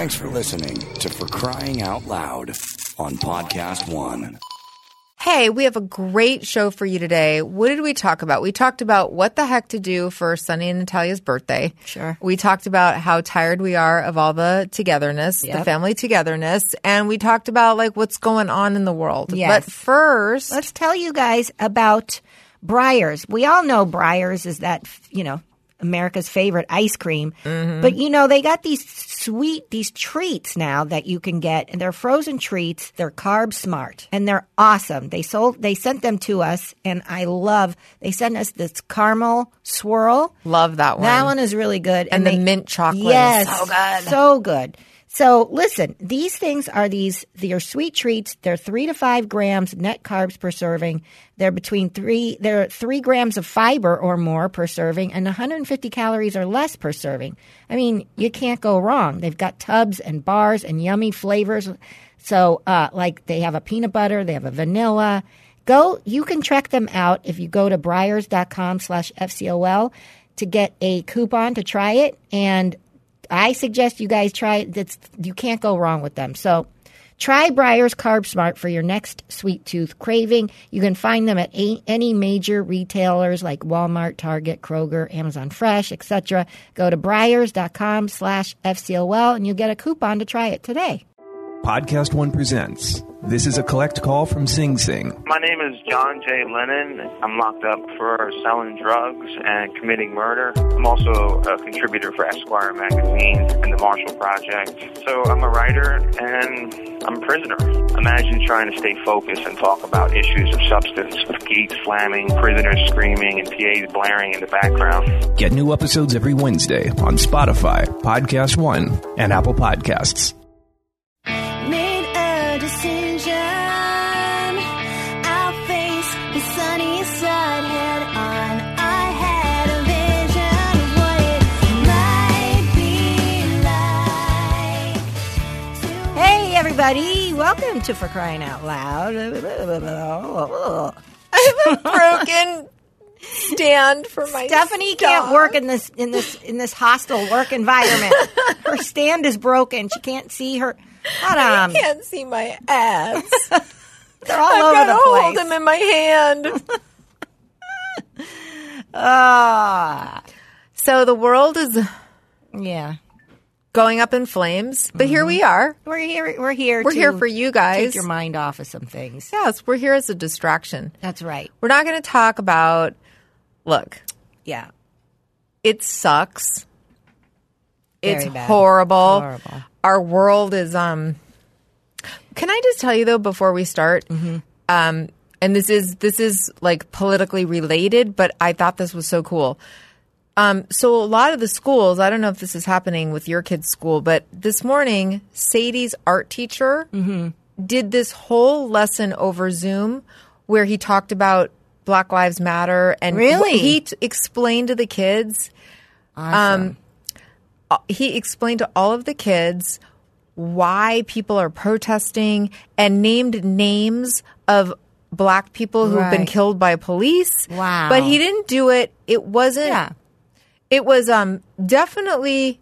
Thanks for listening to For Crying Out Loud on Podcast One. Hey, we have a great show for you today. What did we talk about? We talked about what the heck to do for Sunny and Natalia's birthday. Sure. We talked about how tired we are of all the togetherness, the family togetherness. And we talked about like what's going on in the world. Yes. But first, let's tell you guys about Breyers. We all know Breyers is that, America's favorite ice cream. Mm-hmm. But, they got these treats now that you can get. And they're frozen treats. They're Carb Smart. And they're awesome. They sent them to us. And they sent us this caramel swirl. Love that one. That one is really good. And the mint chocolate is so good. So good. So listen, these things are they're sweet treats. They're 3 to 5 grams net carbs per serving. They're 3 grams of fiber or more per serving and 150 calories or less per serving. I mean, you can't go wrong. They've got tubs and bars and yummy flavors. So they have a peanut butter, they have a vanilla. You can check them out if you go to Breyers.com/FCOL to get a coupon to try it. And I suggest you guys try it. You can't go wrong with them. So try Breyers Carb Smart for your next sweet tooth craving. You can find them at any major retailers like Walmart, Target, Kroger, Amazon Fresh, etc. Go to Breyers.com/FCOL and you'll get a coupon to try it today. Podcast One presents. This is a collect call from Sing Sing. My name is John J. Lennon. I'm locked up for selling drugs and committing murder. I'm also a contributor for Esquire magazine and the Marshall Project. So I'm a writer and I'm a prisoner. Imagine trying to stay focused and talk about issues of substance with gates slamming, prisoners screaming, and PAs blaring in the background. Get new episodes every Wednesday on Spotify, Podcast One, and Apple Podcasts. Made a decision. I'll face the sunny side head on. I had a vision of what it might be like. Hey, everybody. Welcome to For Crying Out Loud. I have a broken stand for my Stephanie dog. can't work in this hostile work environment. Her stand is broken. She can't see her. I can't see my abs. They're all I've over got the to place. hold them in my hand. So the world is going up in flames, but here we are. We're here. We're here for you guys. Take your mind off of some things. Yes, we're here as a distraction. That's right. We're not going to talk about. Look, Yeah. it sucks. Very It's bad. horrible. Horrible. Our world is. Can I just tell you though before we start? Mm-hmm. And this is like politically related, but I thought this was so cool. So a lot of the schools, I don't know if this is happening with your kid's school, but this morning, Sadie's art teacher did this whole lesson over Zoom where he talked about Black Lives Matter. And Really? he explained to the kids. Awesome. He explained to all of the kids why people are protesting and named names of Black people who've been Right. killed by police. Wow. But he didn't do it. It wasn't. Yeah. It was definitely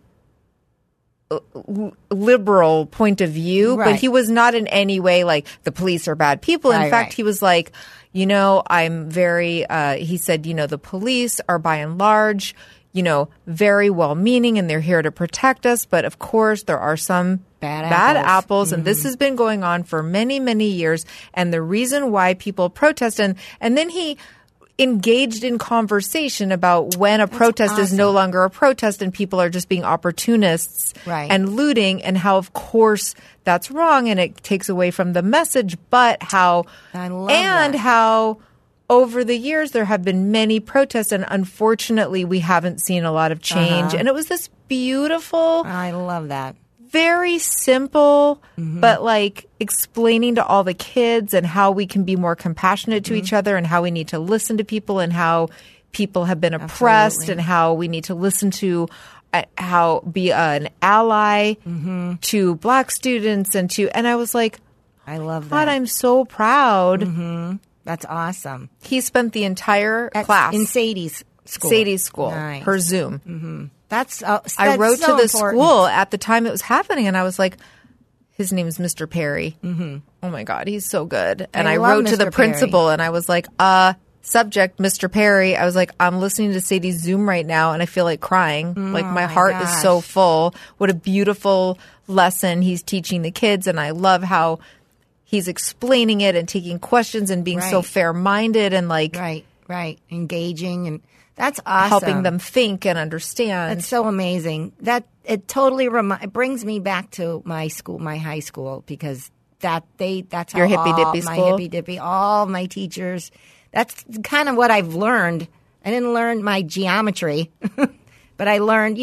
liberal point of view, Right. but he was not in any way like the police are bad people. In Right, fact, right. he was like, I'm very, he said, the police are by and large, very well-meaning and they're here to protect us. But of course, there are some Bad apples. apples. And this has been going on for many, many years. And the reason why people protest, and then he engaged in conversation about when a protest is no longer a protest and people are just being opportunists Right. and looting, and how, of course, that's wrong and it takes away from the message, but how I love and that. how over the years there have been many protests, and unfortunately we haven't seen a lot of change. And it was this beautiful, I love that. very simple, but like explaining to all the kids and how we can be more compassionate to each other and how we need to listen to people and how people have been oppressed Absolutely. and how we need to listen to how be an ally to Black students and I was like, I love God, that. I'm so proud. That's awesome. He spent the entire class in Sadie's school. Sadie's school, Nice. her Zoom. I wrote so to the important. school at the time it was happening, and I was like, his name is Mr. Perry. Mm-hmm. Oh, my God, he's so good. And I love wrote to the Mr. principal, and I was like, subject, Mr. Perry. I was like, I'm listening to Sadie's Zoom right now, and I feel like crying. Like, my heart is so full. What a beautiful lesson he's teaching the kids, and I love how he's explaining it and taking questions and being so fair-minded and, like... Right. Engaging, and that's awesome. Helping them think and understand. That's so amazing. That it totally it brings me back to my school, my high school, because that's how Your hippy-dippy my school? hippy-dippy, all my teachers. That's kind of what I've learned. I didn't learn my geometry, but I learned,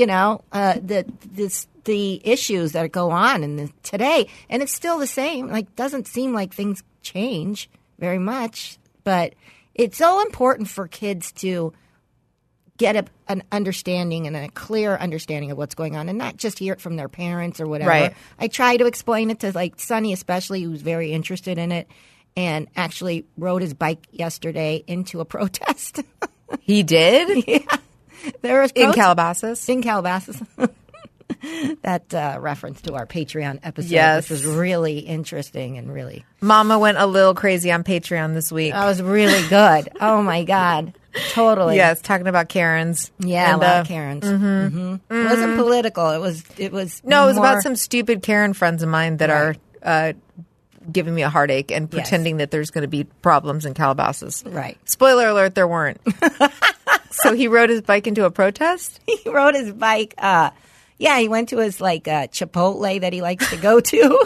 the issues that go on today, and it's still the same. Like, doesn't seem like things change very much, but it's so important for kids to get an understanding and a clear understanding of what's going on, and not just hear it from their parents or whatever. Right. I try to explain it to, like, Sonny especially, who's very interested in it, and actually rode his bike yesterday into a protest. He did? Yeah. There was In Calabasas? In Calabasas. That reference to our Patreon episode, Yes. which was really interesting and really... Mama went a little crazy on Patreon this week. That was really good. Oh, my God. Totally. Yes, talking about Karens. Yeah, And, a lot of Karens. It wasn't political. It was No, it was more- about some stupid Karen friends of mine that are giving me a heartache and pretending that there's going to be problems in Calabasas. Right. Spoiler alert, there weren't. So he rode his bike into a protest? He rode his bike. He went to his Chipotle that he likes to go to.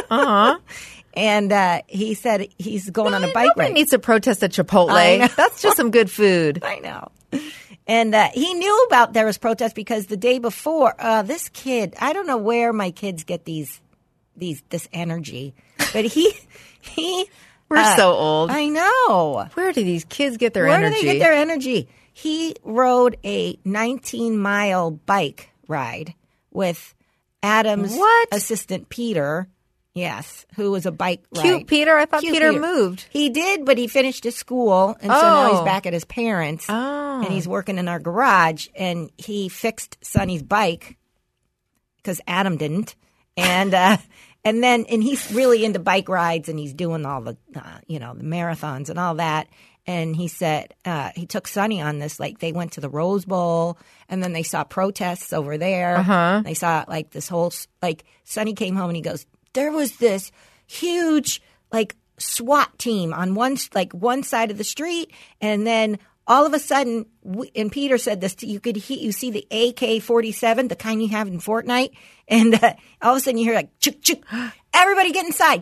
And he said he's going on a bike Nobody ride. needs to protest at I Chipotle. know. That's just some good food. I know. And he knew about there was protest because the day before, this kid, I don't know where my kids get this energy, but he We're so old. I know. Where do these kids get their Where energy? do they get their energy? He rode a 19-mile bike ride with Adam's What? assistant, Peter. Yes, who was a bike ride. Cute Peter? I thought Cute Peter moved. He did, but he finished his school, and so now he's Oh. back at his parents, Oh. and he's working in our garage, and he fixed Sonny's bike because Adam didn't, and he's really into bike rides, and he's doing all the the marathons and all that. And he said he took Sonny on this. Like, they went to the Rose Bowl, and then they saw protests over there. They saw this whole Sonny came home and he goes, there was this huge SWAT team on one side of the street, and then all of a sudden, and Peter said this, you see the AK-47, the kind you have in Fortnite, and all of a sudden you hear chuk chuk, everybody get inside,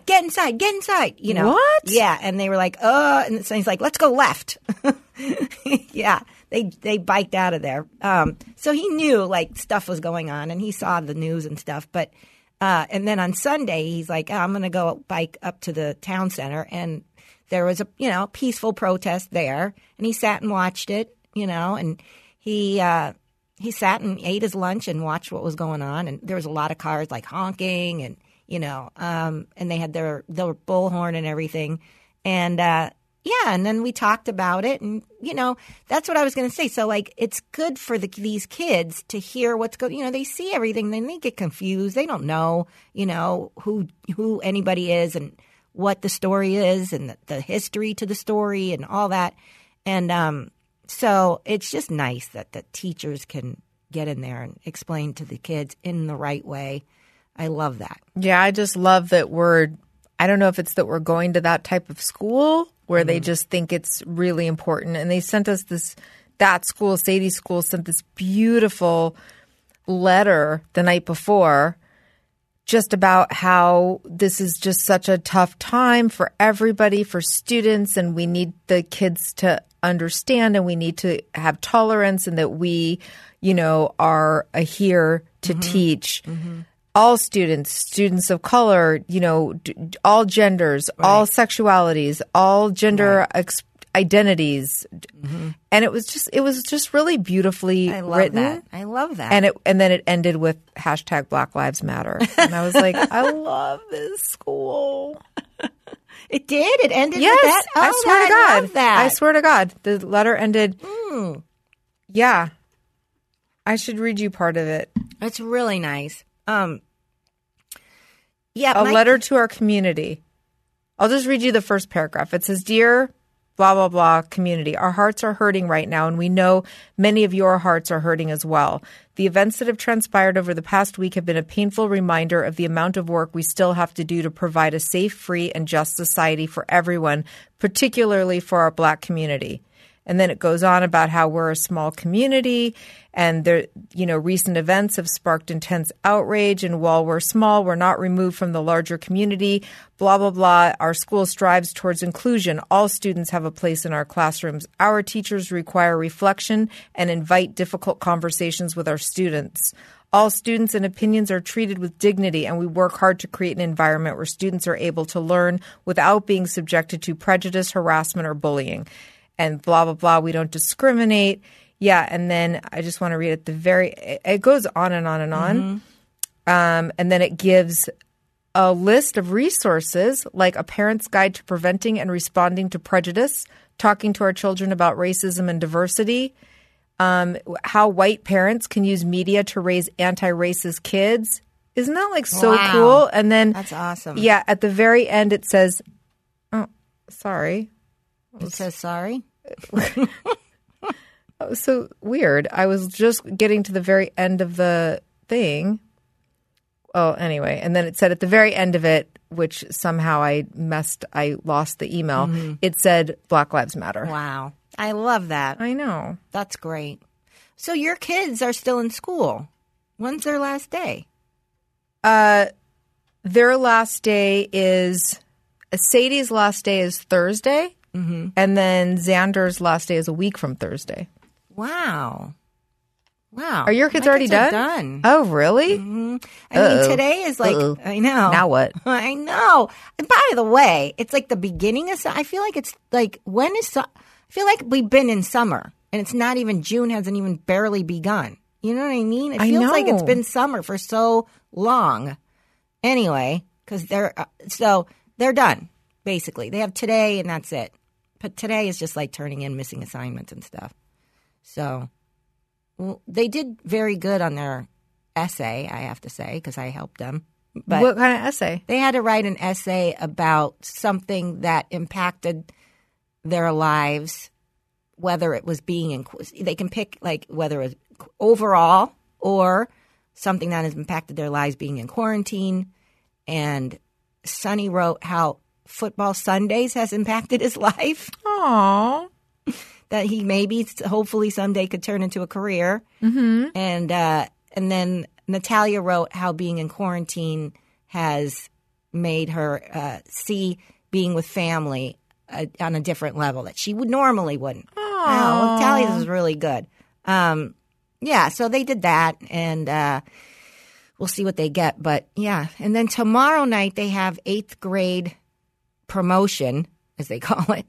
What? Yeah, and they were and so he's like, let's go left. Yeah, they biked out of there. So he knew stuff was going on, and he saw the news and stuff, but. And then on Sunday, he's like, I'm going to go bike up to the town center. And there was a, peaceful protest there. And he sat and watched it, and he sat and ate his lunch and watched what was going on. And there was a lot of cars honking and, and they had their bullhorn and everything. And, and then we talked about it, and that's what I was going to say. So it's good for these kids to hear what's going. They see everything, then they get confused. They don't know, who anybody is and what the story is and the history to the story and all that. And so it's just nice that the teachers can get in there and explain to the kids in the right way. I love that. Yeah, I just love that I don't know if it's that we're going to that type of school where they just think it's really important. And they sent us that school, Sadie's school, sent this beautiful letter the night before just about how this is just such a tough time for everybody, for students, and we need the kids to understand, and we need to have tolerance, and that we, are here to teach. All students of color, all genders, all sexualities, all gender identities, and it was just really beautifully written. I love that. And then it ended with hashtag Black Lives Matter, and I was like, I love this school. It did. It ended Yes, with that. I Oh, swear to God. love that. I swear to God, the letter ended. Yeah. I should read you part of it. It's really nice. A letter to our community. I'll just read you the first paragraph. It says, "Dear blah, blah, blah community, our hearts are hurting right now, and we know many of your hearts are hurting as well. The events that have transpired over the past week have been a painful reminder of the amount of work we still have to do to provide a safe, free, and just society for everyone, particularly for our Black community." And then it goes on about how we're a small community and there, recent events have sparked intense outrage. And while we're small, we're not removed from the larger community, blah, blah, blah. Our school strives towards inclusion. All students have a place in our classrooms. Our teachers require reflection and invite difficult conversations with our students. All students and opinions are treated with dignity, and we work hard to create an environment where students are able to learn without being subjected to prejudice, harassment, or bullying. And blah, blah, blah. We don't discriminate. Yeah. And then I just want to read it goes on and on and on. And then it gives a list of resources like a parent's guide to preventing and responding to prejudice, talking to our children about racism and diversity, how white parents can use media to raise anti-racist kids. Isn't that so cool? And then that's awesome. Yeah. At the very end, it says, oh, sorry. It says sorry? That was so weird. I was just getting to the very end of the thing. Oh, anyway. And then it said at the very end of it, which somehow I lost the email, it said Black Lives Matter. Wow. I love that. I know. That's great. So your kids are still in school. When's their last day? Their last day is Sadie's last day is Thursday. And then Xander's last day is a week from Thursday. Wow. Are your kids My already kids are done? done. Oh, really? I mean, today is I know. Now what? I know. And by the way, it's like the beginning of I feel like it's like I feel like we've been in summer and it's not even June, hasn't even barely begun. You know what I mean? It feels like it's been summer for so long. Anyway, because they're done, basically. They have today and that's it. But today is just like turning in missing assignments and stuff. So they did very good on their essay, I have to say, because I helped them. But what kind of essay? They had to write an essay about something that impacted their lives, whether it was they can pick whether it was overall or something that has impacted their lives being in quarantine. And Sonny wrote how football Sundays has impacted his life. Aww. That he hopefully someday could turn into a career. And then Natalia wrote how being in quarantine has made her see being with family on a different level that she normally wouldn't. Oh, Natalia's is really good. Yeah, so they did that, and we'll see what they get. But yeah, and then tomorrow night they have 8th grade promotion, as they call it,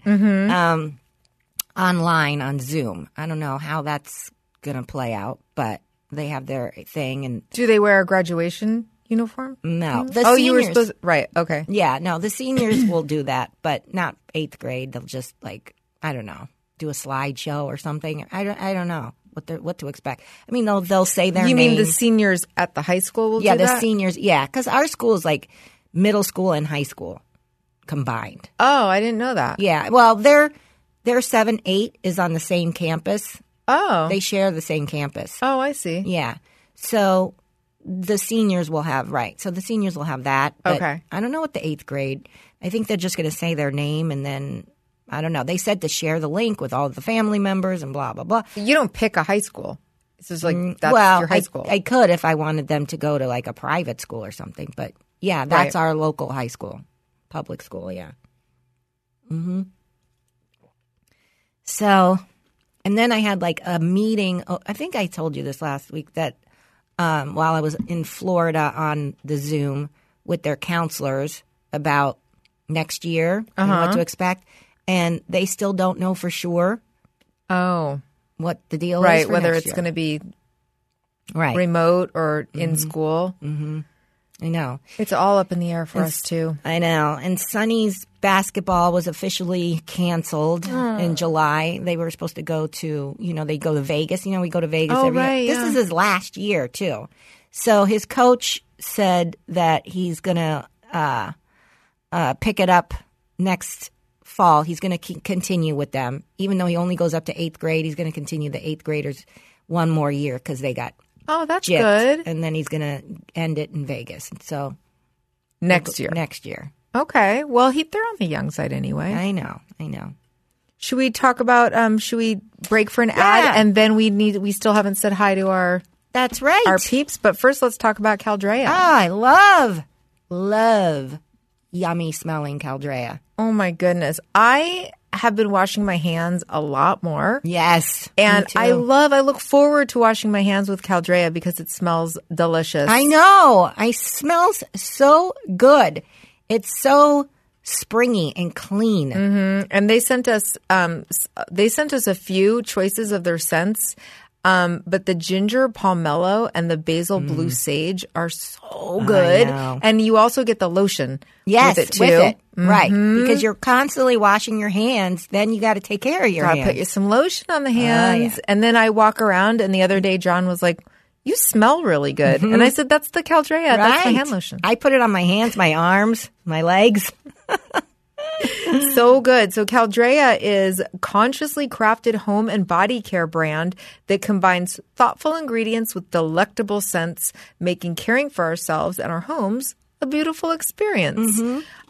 online on Zoom. I don't know how that's going to play out, but they have their thing. And do they wear a graduation uniform? No. The seniors, you were supposed – right, okay. Yeah, no, the seniors will do that, but not 8th grade. They'll just I don't know, do a slideshow or something. I don't know what to expect. I mean, they'll say their name. You mean the seniors at the high school will do that? Yeah, the seniors. Yeah, because our school is like middle school and high school combined. Oh, I didn't know that. Yeah, well, their 7-8 is on the same campus. Oh. They share the same campus. Oh, I see. Yeah. So the seniors will have, So the seniors will have that. But okay. I don't know what the 8th grade. I think they're just going to say their name and then, I don't know. They said to share the link with all the family members and blah, blah, blah. You don't pick a high school. It's just that's your high school. I could if I wanted them to go to a private school or something. But yeah, that's our local high school. Public school, yeah. So, and then I had a meeting. Oh, I think I told you this last week that while I was in Florida on the Zoom with their counselors about next year and what to expect, and they still don't know for sure. Oh, what the deal is, right? Whether it's going to be right remote or in school. I know. It's all up in the air for us, too. I know. And Sonny's basketball was officially canceled in July. They were supposed to go to, they go to Vegas. We go to Vegas every year. This is his last year, too. So his coach said that he's going to pick it up next fall. He's going to continue with them. Even though he only goes up to 8th grade, he's going to continue the 8th graders one more year because they got that's gypped, good. and then he's going to end it in Vegas. So next year. Okay. Well, they're on the young side anyway. I know. Should we talk about? Should we break for an ad, and then we still haven't said hi to our That's right. our peeps. But first, let's talk about Caldrea. I love yummy smelling Caldrea. Oh my goodness, I have been washing my hands a lot more. Yes, and me too. I look forward to washing my hands with Caldrea because it smells delicious. I know. It smells so good. It's so springy and clean. Mm-hmm. And they sent us a few choices of their scents. But the ginger pomelo and the basil blue sage are so good. And you also get the lotion with it too. Mm-hmm. Right. Because you're constantly washing your hands. Then you got to take care of your hands. Put you some lotion on the hands. And then I walk around, and the other day John was like, "You smell really good." And I said, "That's the Caldrea. Right. That's my hand lotion." I put it on my hands, my arms, my legs. So good. So Caldrea is consciously crafted home and body care brand that combines thoughtful ingredients with delectable scents, making caring for ourselves and our homes a beautiful experience.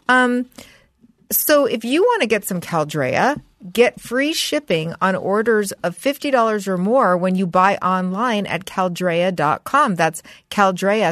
So if you want to get some Caldrea, get free shipping on orders of $50 or more when you buy online at caldrea.com. That's Caldrea,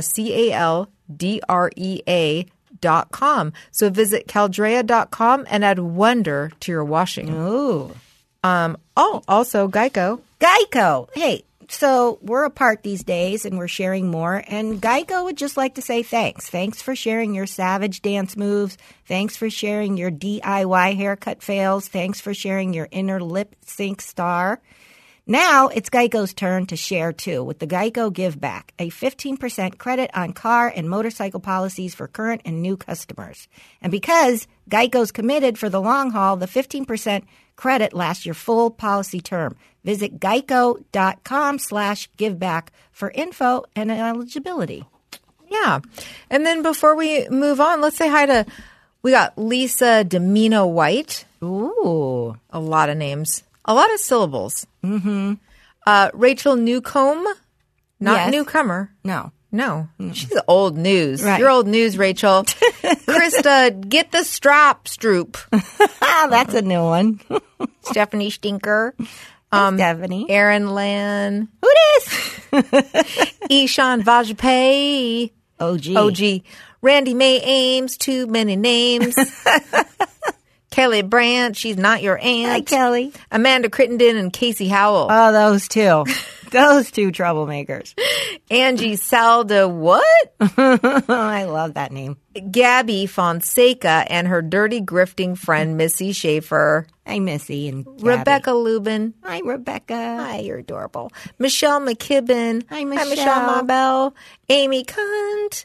CALDREA.com. So visit caldrea.com and add wonder to your washing. Ooh. Also Geico. Geico. Hey, so we're apart these days and we're sharing more. And Geico would just like to say thanks. Thanks for sharing your savage dance moves. Thanks for sharing your DIY haircut fails. Thanks for sharing your inner lip sync star. Now it's Geico's turn to share, too, with the Geico Give Back, a 15% credit on car and motorcycle policies for current and new customers. And because Geico's committed for the long haul, the 15% credit lasts your full policy term. Visit geico.com/giveback for info and eligibility. Yeah. And then before we move on, let's say hi to, we got Lisa Domino White. Ooh. A lot of names. A lot of syllables. Rachel Newcomb. Not newcomer. No. She's old news. Right. You're old news, Rachel. Krista, get the Stroop. That's a new one. Stephanie Stinker. Stephanie. Aaron Lan. Who dis? Ishan Vajpayee. OG. Randy May Ames. Too many names. Kelly Brandt, she's not your aunt. Hi, Kelly. Amanda Crittenden and Casey Howell. Oh, those two. Those two troublemakers. Angie Salda, what? I love that name. Gabby Fonseca and her dirty grifting friend, Missy Schaefer. Hi, Missy and Gabby. Rebecca Lubin. Hi, Rebecca. Hi, you're adorable. Michelle McKibben. Hi, Michelle. Hi, Michelle Marbell. Amy Cunt.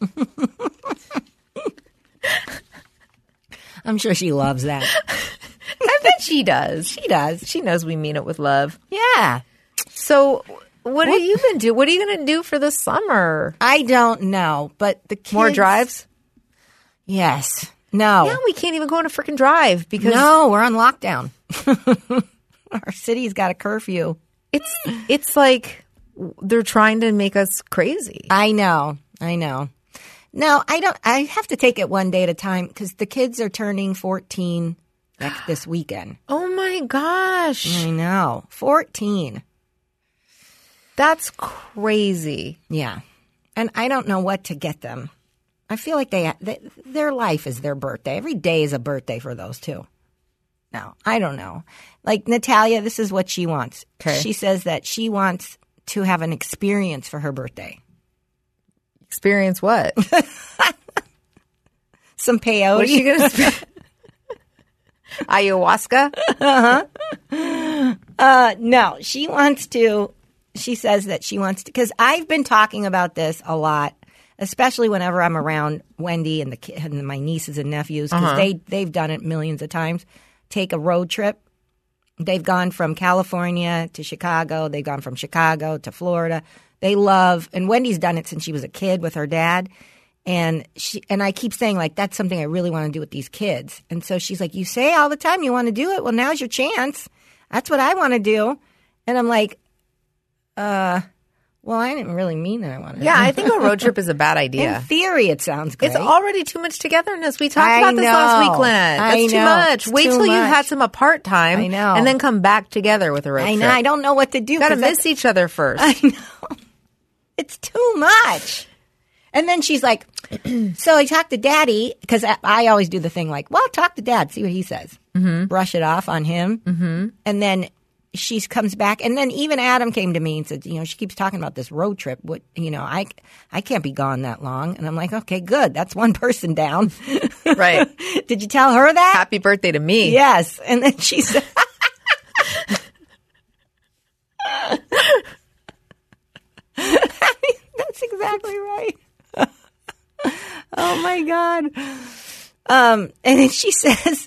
I'm sure she loves that. I bet she does. She does. She knows we mean it with love. Yeah. So what have you been doing? What are you going to do for the summer? I don't know, but the kids... More drives? Yes. No. Yeah, we can't even go on a freaking drive because... No, we're on lockdown. Our city's got a curfew. It's like they're trying to make us crazy. I know. No, I don't. I have to take it one day at a time because the kids are turning 14 this weekend. Oh my gosh. I know. 14. That's crazy. Yeah. And I don't know what to get them. I feel like their life is their birthday. Every day is a birthday for those two. No, I don't know. Like Natalia, this is what she wants. Okay. She says that she wants to have an experience for her birthday. Experience what? Some peyote. What is she going to Ayahuasca? No, she says that she wants to, because I've been talking about this a lot, especially whenever I'm around Wendy and and my nieces and nephews, because they've done it millions of times. Take a road trip. They've gone from California to Chicago. They've gone from Chicago to Florida. They love, and Wendy's done it since she was a kid with her dad. And I keep saying, like, that's something I really want to do with these kids. And so she's like, you say all the time you want to do it. Well, now's your chance. That's what I want to do. And I'm like, well, I didn't really mean that I wanted to. Yeah, I think a road trip is a bad idea. In theory, it sounds great. It's already too much togetherness. We talked about this last week, Lynette. That's too much. Wait till you've had some apart time. I know. And then come back together with a road trip. I know. I don't know what to do. Got to miss each other first. I know. It's too much. And then she's like, so I talked to Daddy, because I always do the thing like, well, talk to Dad, see what he says. Mm-hmm. Brush it off on him. Mm-hmm. And then she comes back. And then even Adam came to me and said, she keeps talking about this road trip. What, I can't be gone that long. And I'm like, okay, good. That's one person down. Right. Did you tell her that? Happy birthday to me. Yes. And then she said, that's exactly right. Oh my God. And then she says,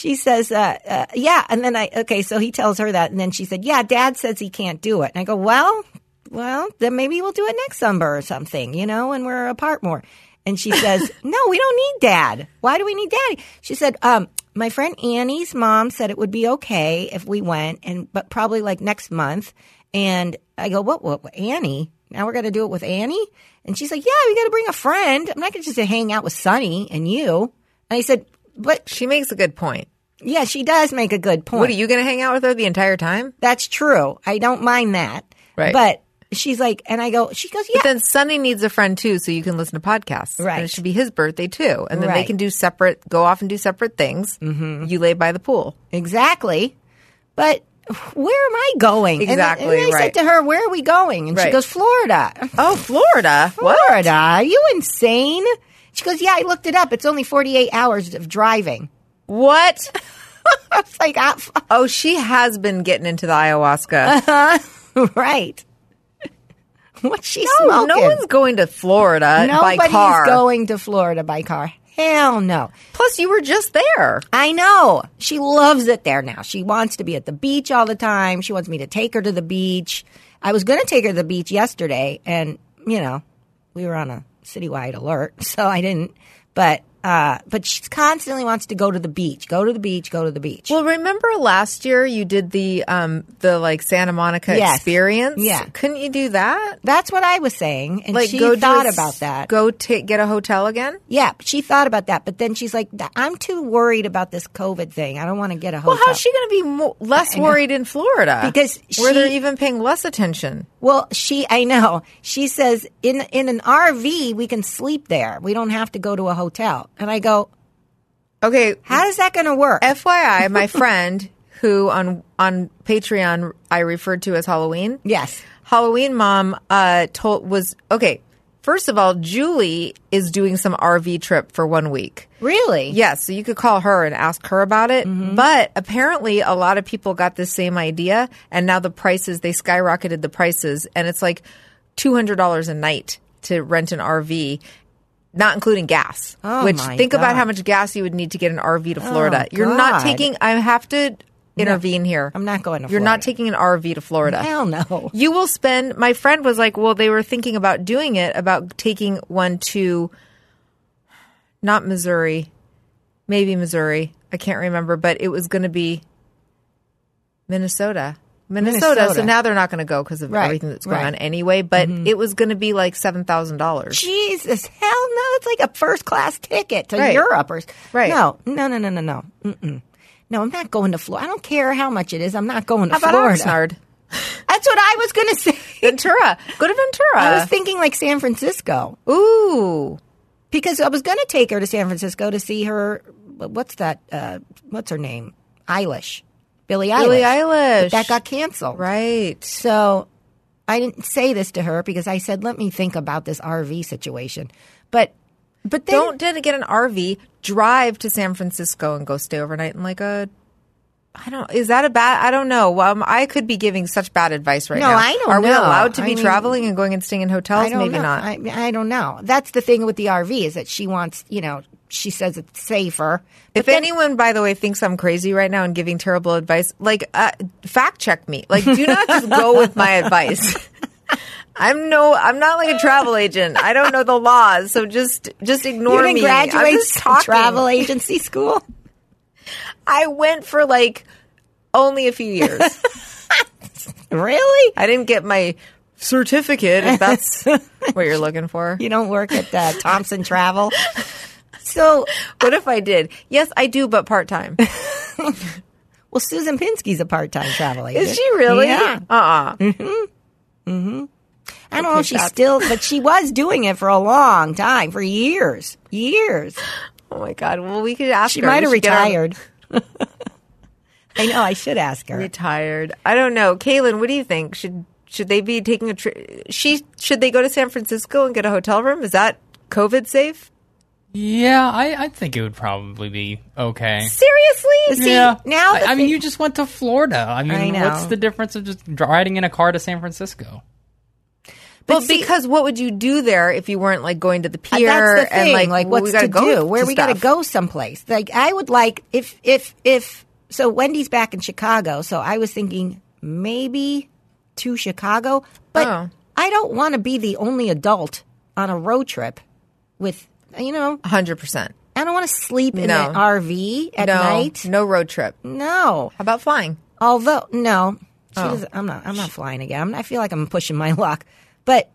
yeah. And then so he tells her that. And then she said, yeah, Dad says he can't do it. And I go, well, then maybe we'll do it next summer or something, when we're apart more. And she says, no, we don't need Dad. Why do we need Daddy? She said, my friend Annie's mom said it would be okay if we went, but probably like next month. And I go, what, Annie? Now we're going to do it with Annie? And she's like, yeah, we got to bring a friend. I'm not going to just hang out with Sonny and you. And I said, but she makes a good point. Yeah, she does make a good point. What, are you going to hang out with her the entire time? That's true. I don't mind that. Right. But she's like, and she goes, yeah. But then Sonny needs a friend too, so you can listen to podcasts. Right. And it should be his birthday too. And then they can go off and do separate things. Mm-hmm. You lay by the pool. Exactly. But where am I going? Exactly. And I said to her, where are we going? And she goes, Florida. Oh, Florida. Florida. What? Are you insane? She goes, yeah, I looked it up. It's only 48 hours of driving. What? I was like, oh, she has been getting into the ayahuasca. Right. What's she smoking? No one's going to Florida by car. Nobody's going to Florida by car. Hell no. Plus, you were just there. I know. She loves it there now. She wants to be at the beach all the time. She wants me to take her to the beach. I was going to take her to the beach yesterday, and, we were on a citywide alert, so I didn't. But she constantly wants to go to the beach, go to the beach, go to the beach. Well, remember last year you did the like Santa Monica experience? Yeah. Couldn't you do that? That's what I was saying. And she thought about that. Go get a hotel again? Yeah, she thought about that. But then she's like, I'm too worried about this COVID thing. I don't want to get a hotel. Well, how's she going to be less worried in Florida? Because where they're even paying less attention. Well, I know. She says in an RV, we can sleep there. We don't have to go to a hotel. And I go, okay, how is that going to work? FYI, my friend who on Patreon I referred to as Halloween. Yes. Halloween mom first of all, Julie is doing some RV trip for 1 week. Really? Yes, so you could call her and ask her about it. Mm-hmm. But apparently a lot of people got the same idea, and now they skyrocketed the prices, and it's like $200 a night to rent an RV. Not including gas. Oh, which my think God. about how much gas you would need to get an RV to Florida. You're not taking. I have to intervene here. I'm not going to Florida. You're not taking an RV to Florida. Hell no. You will spend. My friend was like, well, they were thinking about doing it, about taking one to, not Missouri, maybe Missouri. I can't remember, but it was going to be Minnesota. So now they're not going to go because of everything that's going on anyway. But it was going to be like $7,000. Jesus, hell no! It's like a first class ticket to Europe. No. Mm-mm. No, I'm not going to Florida. I don't care how much it is. I'm not going to Florida. How about Oxnard? That's what I was going to say. Ventura. Go to Ventura. I was thinking like San Francisco. Ooh. Because I was going to take her to San Francisco to see her. What's that? What's her name? Billie Eilish. But that got canceled. Right. So I didn't say this to her because I said, let me think about this RV situation. But then, don't get an RV, drive to San Francisco and go stay overnight in like a Is that a bad? I don't know. I could be giving such bad advice right No, now. I don't Are we know. allowed to be I mean, traveling and going and staying in hotels? I don't Maybe know. not. I don't know. That's the thing with the RV is that she wants, she says it's safer. If anyone, by the way, thinks I'm crazy right now and giving terrible advice, fact check me. Do not just go with my advice. I'm not like a travel agent. I don't know the laws, so just ignore me. You didn't I'm graduate just talking. travel agency school? I went for only a few years. Really? I didn't get my certificate, if that's what you're looking for. You don't work at Thompson Travel? So, What if I did? Yes, I do, but part-time. well, Susan Pinsky's a part-time travel agent. Is she really? Yeah. Uh-uh. I don't know if she's still, but she was doing it for a long time, for years. Years. Oh, my God. Well, we could ask She her. might have We should get her- retired. I know, I should ask her. Retired. I don't know. Kaylin, what do you think? Should they be taking a trip? Should they go to San Francisco and get a hotel room? Is that COVID safe? Yeah, I think it would probably be okay. Seriously? See, Yeah. now I mean, you just went to Florida. I mean, I know. what's the difference of just riding in a car to San Francisco? Well, because what would you do there if you weren't going to the pier that's the thing. and What's well, we gotta to go do? Where to we got to stuff. go someplace? I would like if so. Wendy's back in Chicago, so I was thinking maybe to Chicago, but Oh. I don't want to be the only adult on a road trip with 100%. I don't want to sleep in No. an RV at night. No road trip. No. How about flying? Although no, Oh. I'm not flying again. I feel like I'm pushing my luck. But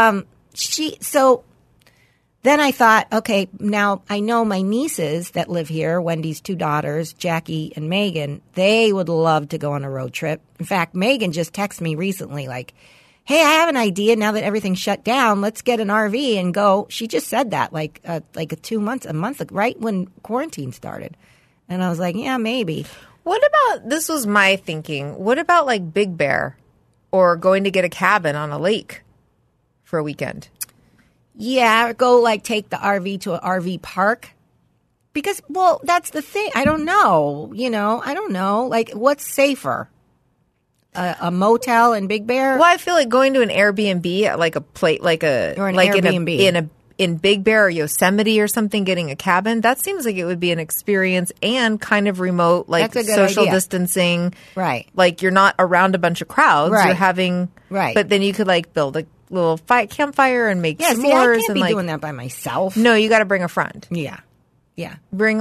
then I thought, okay, now I know my nieces that live here, Wendy's two daughters, Jackie and Megan, they would love to go on a road trip. In fact, Megan just texted me recently hey, I have an idea now that everything's shut down. Let's get an RV and go. She just said that a month, right when quarantine started. And I was like, yeah, maybe. What about, this was my thinking, what about Big Bear or going to get a cabin on a lake for a weekend? Yeah, go take the RV to an RV park. Because, well, that's the thing. I don't know. I don't know. What's safer? A motel in Big Bear? Well, I feel like going to an Airbnb at a place Or an Airbnb. in Big Bear or Yosemite or something, getting a cabin. That seems like it would be an experience and kind of remote, That's a good social idea. distancing. Right. You're not around a bunch of crowds. Right. You're having Right. But then you could build a little campfire and make Yeah, s'mores. see, I can't and be doing that by myself. No, you got to bring a friend. Yeah. Yeah. Bring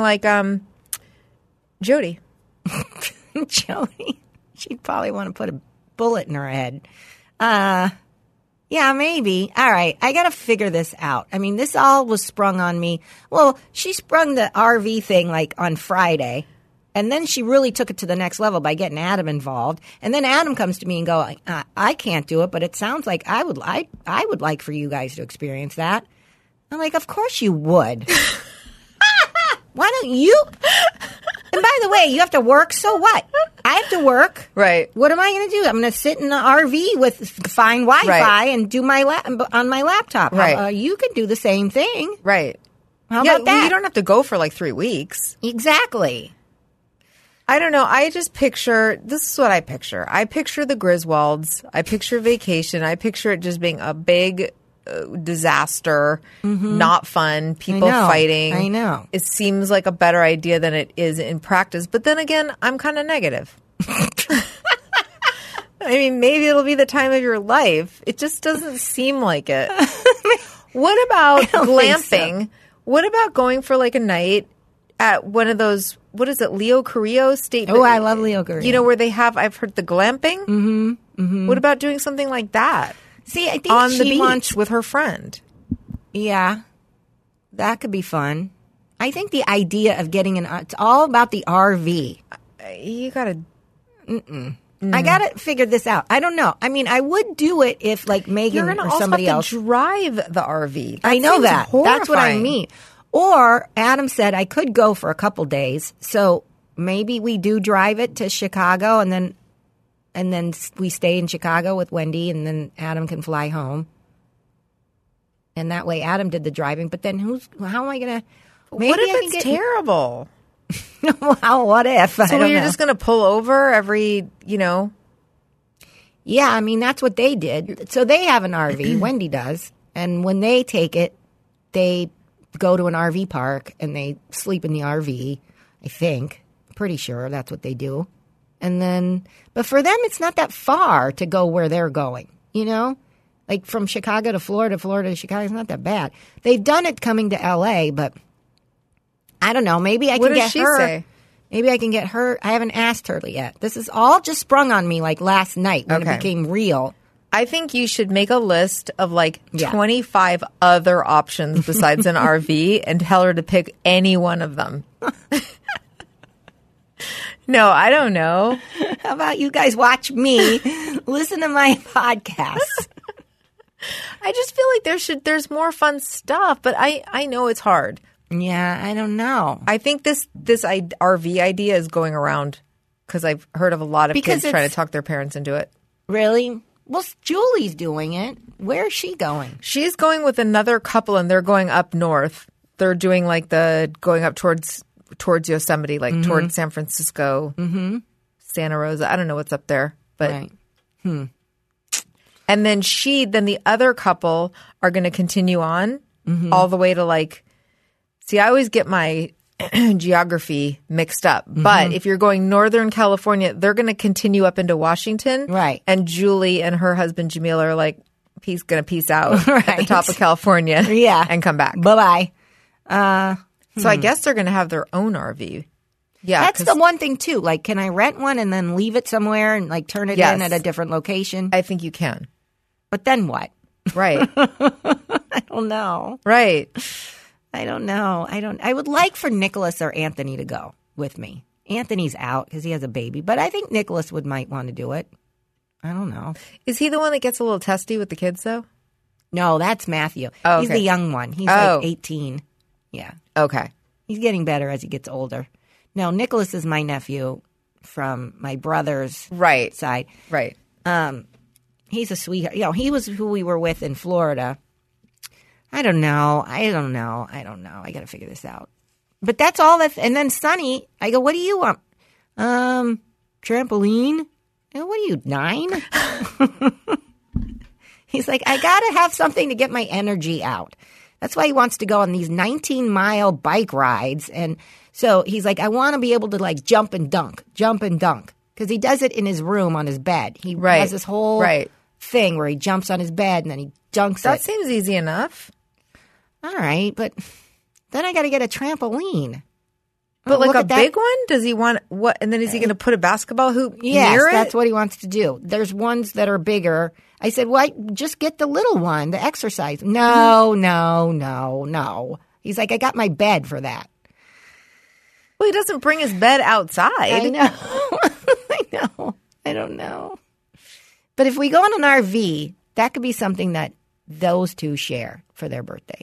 Jody. Jody. She'd probably want to put a bullet in her head. Yeah, maybe. All right. I got to figure this out. I mean, this all was sprung on me. Well, she sprung the RV thing on Friday. And then she really took it to the next level by getting Adam involved. And then Adam comes to me and go, I can't do it, but it sounds like I would like for you guys to experience that. I'm like, of course you would. Why don't you? And by the way, you have to work, so what? I have to work. Right. What am I going to do? I'm going to sit in the RV with fine Wi-Fi Right. and do my on my laptop. Right. You can do the same thing. Right. How Yeah, about that? You don't have to go for 3 weeks. Exactly. I don't know. I just picture, this is what I picture. I picture the Griswolds. I picture vacation. I picture it just being a big disaster, not fun, people know. fighting. I know. It seems like a better idea than it is in practice. But then again, I'm kind of negative. I mean, maybe it'll be the time of your life. It just doesn't seem like it. What about glamping? What about going for a night at one of those, what is it, Leo Carrillo State? Oh, I love Leo Carrillo. You know, where they have, I've heard the glamping? Mm-hmm. Mm-hmm. What about doing something like that? See, I think On she the beach wants. with her friend. Yeah, that could be fun. I think the idea of getting it's all about the RV. You gotta. I got to figure this out. I don't know. I mean, I would do it if Megan You're gonna or also somebody have else. to drive the RV. I know seems that. That's what I horrifying. mean. Or Adam said I could go for a couple days. So maybe we do drive it to Chicago and then we stay in Chicago with Wendy and then Adam can fly home. And that way Adam did the driving. But then how am I going to? What if it's terrible? Well, what if? I So don't you're know. just going to pull over every, Yeah, I mean, that's what they did. So they have an RV, Wendy does. And when they take it, they go to an RV park and they sleep in the RV, I think. Pretty sure that's what they do. And then, but for them, it's not that far to go where they're going, Like from Chicago to Florida to Chicago, it's not that bad. They've done it coming to LA, but I don't know. Maybe I What can does get she her. say? Maybe I can get her. I haven't asked her yet. This is all just sprung on me like last night when Okay. it became real. I think you should make a list of like Yeah. 25 other options besides an RV and tell her to pick any one of them. No, I don't know. How about you guys watch me listen to my podcast? I just feel like there's more fun stuff, but I know it's hard. Yeah, I don't know. I think this RV idea is going around because I've heard of a lot of Because kids trying to it's- talk their parents into it. Really? Well, Julie's doing it. Where's she going? She's going with another couple, and they're going up north. They're doing like going up towards Yosemite, like towards San Francisco, Santa Rosa. I don't know what's up there, but Right. and then the other couple are going to continue on all the way to like. See, I always get my geography mixed up, but if you're going Northern California, they're going to continue up into Washington, Right. And Julie and her husband Jamil are like, going to peace out at the Right. top of California, Yeah. and come back. Bye-bye. So I guess they're going to have their own RV. Yeah, That's 'cause the one thing, too. Like, can I rent one and then leave it somewhere and, like, turn it Yes. in at a different location? I think you can. But then what? Right, I don't know. right. I don't know. I would like for Nicholas or Anthony to go with me. Anthony's out because he has a baby, but I think Nicholas might want to do it. I don't know. Is he the one that gets a little testy with the kids, though? No, that's Matthew. Oh, He's okay. the young one. He's Oh. like 18. Yeah. Okay. He's getting better as he gets older. No, Nicholas is my nephew from my brother's Right. side. Right. He's a sweetheart. He was who we were with in Florida. I don't know. I got to figure this out. But that's all that. And then Sonny, I go, what do you want? Trampoline. What are you, 9? He's like, I got to have something to get my energy out. That's why he wants to go on these 19-mile bike rides. And so he's like, I want to be able to like jump and dunk. Because he does it in his room on his bed. He Right. has this whole Right. thing where he jumps on his bed and then he dunks That it. seems easy enough. All right, but then I got to get a trampoline. But like look a at that. big one? Does he want what? And then is he going to put a basketball hoop Yes, near it? that's what he wants to do. There's ones that are bigger. I said, well, just get the little one, the exercise. No. He's like, I got my bed for that. Well, he doesn't bring his bed outside. I know. I know. I don't know. But if we go on an RV, that could be something that those two share for their birthday.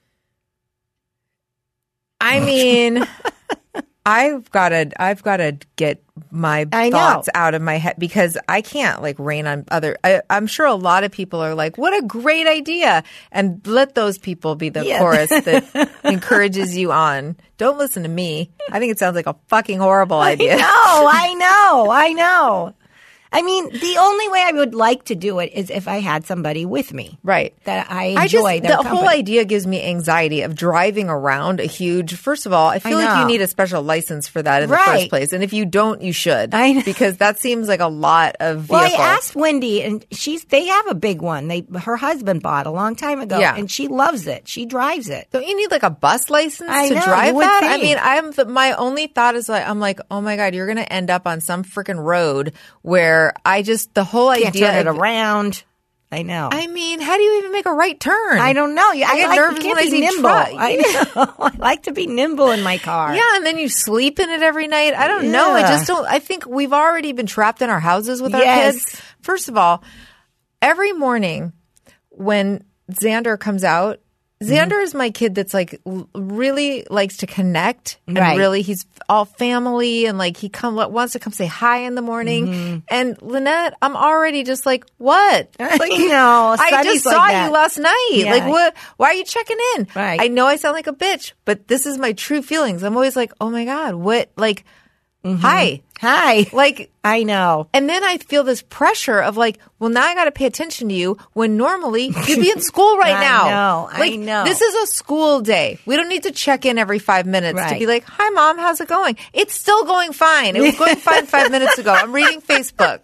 I mean, I've got to get my I know. thoughts out of my head because I can't like rain on other. I'm sure a lot of people are like, "What a great idea!" And let those people be the Yeah. chorus that encourages you on. Don't listen to me. I think it sounds like a fucking horrible idea. I know. I mean, the only way I would like to do it is if I had somebody with me. Right. That I enjoy their the company. whole idea gives me anxiety of driving around a huge. First of all, I feel I like you know. need a special license for that in the Right. first place, and if you don't, you should. I know. Because that seems like a lot of vehicle. Well, I asked Wendy, and they have a big one. Her husband bought a long time ago, Yeah. and she loves it. She drives it. Don't you need like a bus license I to know, drive you would that? I think. mean, my only thought is like, I'm like, oh my God, you're going to end up on some freaking road where the whole Can't idea turn it of- around. I know. I mean, how do you even make a right turn? I don't know. Yeah, I get nervous you can't when I be see nimble. truck. I know. I like to be nimble in my car. Yeah, and then you sleep in it every night. I don't know. I Yeah. just don't. I think we've already been trapped in our houses with our Yes. kids. First of all, every morning when Xander comes out Xander is my kid that's like really likes to connect and Right. really he's all family and like he wants to come say hi in the morning. And Lynette, I'm already just like, what? Like, No, I Sonny's just like saw that. you last night. Yeah. Like, what? Why are you checking in? Right. I know I sound like a bitch, but this is my true feelings. I'm always like, oh my God, what? Like, hi. Hi. Like, I know. and then I feel this pressure of like, well, now I got to pay attention to you when normally you'd be in school right I now. know, I Like, know. this is a school day. We don't need to check in every 5 minutes to Right. be like, hi, Mom, how's it going? It's still going fine. It was going fine 5 minutes ago. I'm reading Facebook.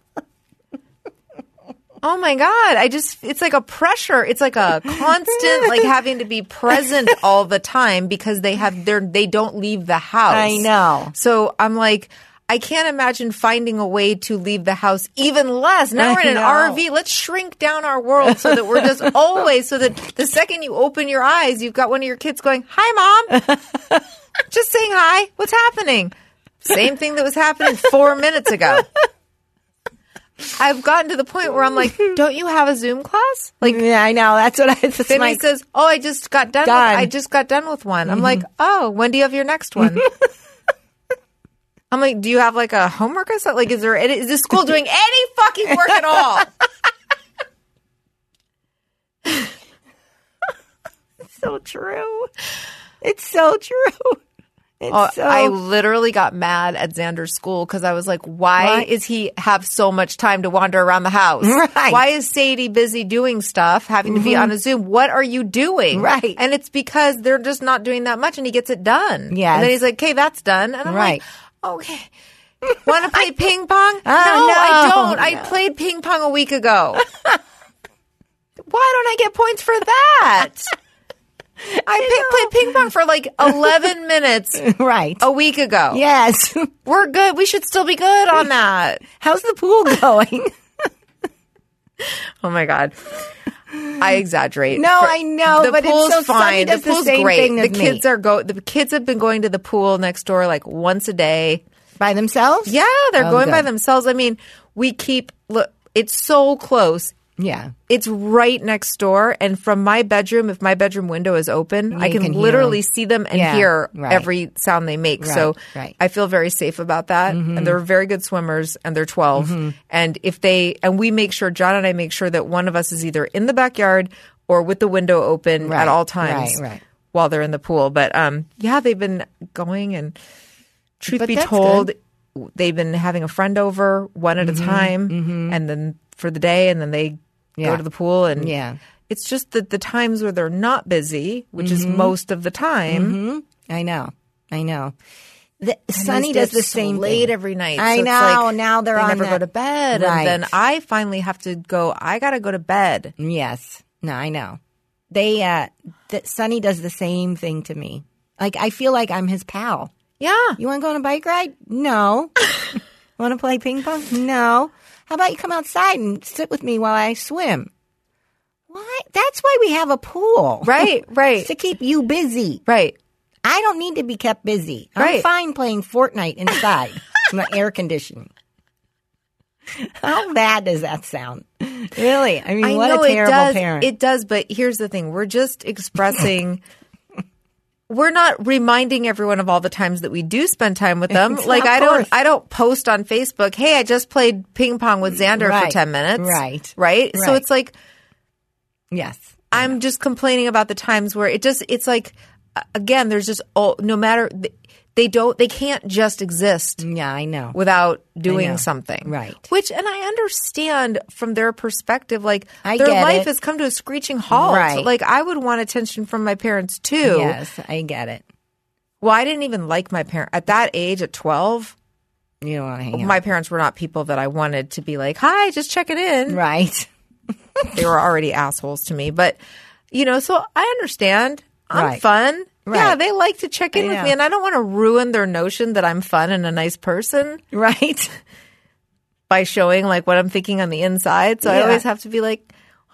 Oh my God. It's like a pressure. It's like a constant, like having to be present all the time because they don't leave the house. I know. So I'm like, I can't imagine finding a way to leave the house even less. Now we're in an I know. RV. Let's shrink down our world so that we're just always, so that the second you open your eyes, you've got one of your kids going, hi, Mom. Just saying hi. What's happening? Same thing that was happening 4 minutes ago. I've gotten to the point where I'm like, don't you have a Zoom class? Like, Yeah, I know. That's what that's Finley my, says, oh, I just got done. I just got done with one. I'm like, oh, when do you have your next one? I'm like, do you have like a homework or something? Like, is this school doing any fucking work at all? so true. It's so true. It's so I literally got mad at Xander's school because I was like, why What? is he have so much time to wander around the house? Right. Why is Sadie busy doing stuff, having to be on a Zoom? What are you doing? Right. And it's because they're just not doing that much and he gets it done. Yes. And then he's like, okay, that's done. And I'm Right. like, okay. Want to play ping pong? No, no, I don't. I no. played ping pong a week ago. Why don't I get points for that? I played ping pong for like 11 minutes right. a week ago. Yes. We're good. We should still be good on that. How's the pool going? Oh my God. I exaggerate. No, I know, the but it's pool's so Sonny fine. does The the pool's same great. thing The as me. the kids have been going to the pool next door like once a day. By themselves? Yeah, they're Oh, going by good. themselves. I mean, look, it's so close. Yeah. It's right next door, and from my bedroom, if my bedroom window is open, I You can can hear literally them. see them and Yeah, hear right. every sound they make. So right. I feel very safe about that. And they're very good swimmers, and they're 12. And we make sure, John and I make sure that one of us is either in the backyard or with the window open Right, at all times right. while they're in the pool. But yeah, they've been going, and truth But be that's told, they've been having a friend over one at a time, and then for the day, and then they go Yeah. to the pool, and Yeah. it's just that the times where they're not busy, which is most of the time, I know. and Sonny they does stay the so same late thing. every night. I So it's know. like Now they're they on never that. go to bed, Right. and then I finally have to go. I got to go to bed. Yes. No, I know. Sonny does the same thing to me. Like, I feel like I'm his pal. Yeah, You want to go on a bike ride? No. Want to play ping pong? No. How about you come outside and sit with me while I swim? Why? That's why we have a pool. right, right, To keep you busy. right. I don't need to be kept busy. I'm Right. fine playing Fortnite inside in the air conditioning. How bad does that sound? Really? I mean, I what know a terrible it does. parent. It does, but here's the thing: we're just expressing. We're not reminding everyone of all the times that we do spend time with them. Like Of course. I don't post on Facebook, "Hey, I just played ping pong with Xander for Right. 10 minutes." Right. Right? So Right. it's like Yes. I'm just complaining about the times where it's like again, there's just no matter they can't just exist Yeah, I know. without I doing know. something. Right. Which, and I understand from their perspective, like I their get life it. has come to a screeching halt. Right. Like I would want attention from my parents too. Yes, I get it. Well, I didn't even like my parents at that age at 12. You don't want to hang out. My parents were not people that I wanted to be like, hi, just checking in. Right. They were already assholes to me. But, so I understand. I'm Right. fun. Right. Yeah, they like to check in I with know. me. And I don't want to ruin their notion that I'm fun and a nice person Right. by showing like what I'm thinking on the inside. So I Yeah. always have to be like,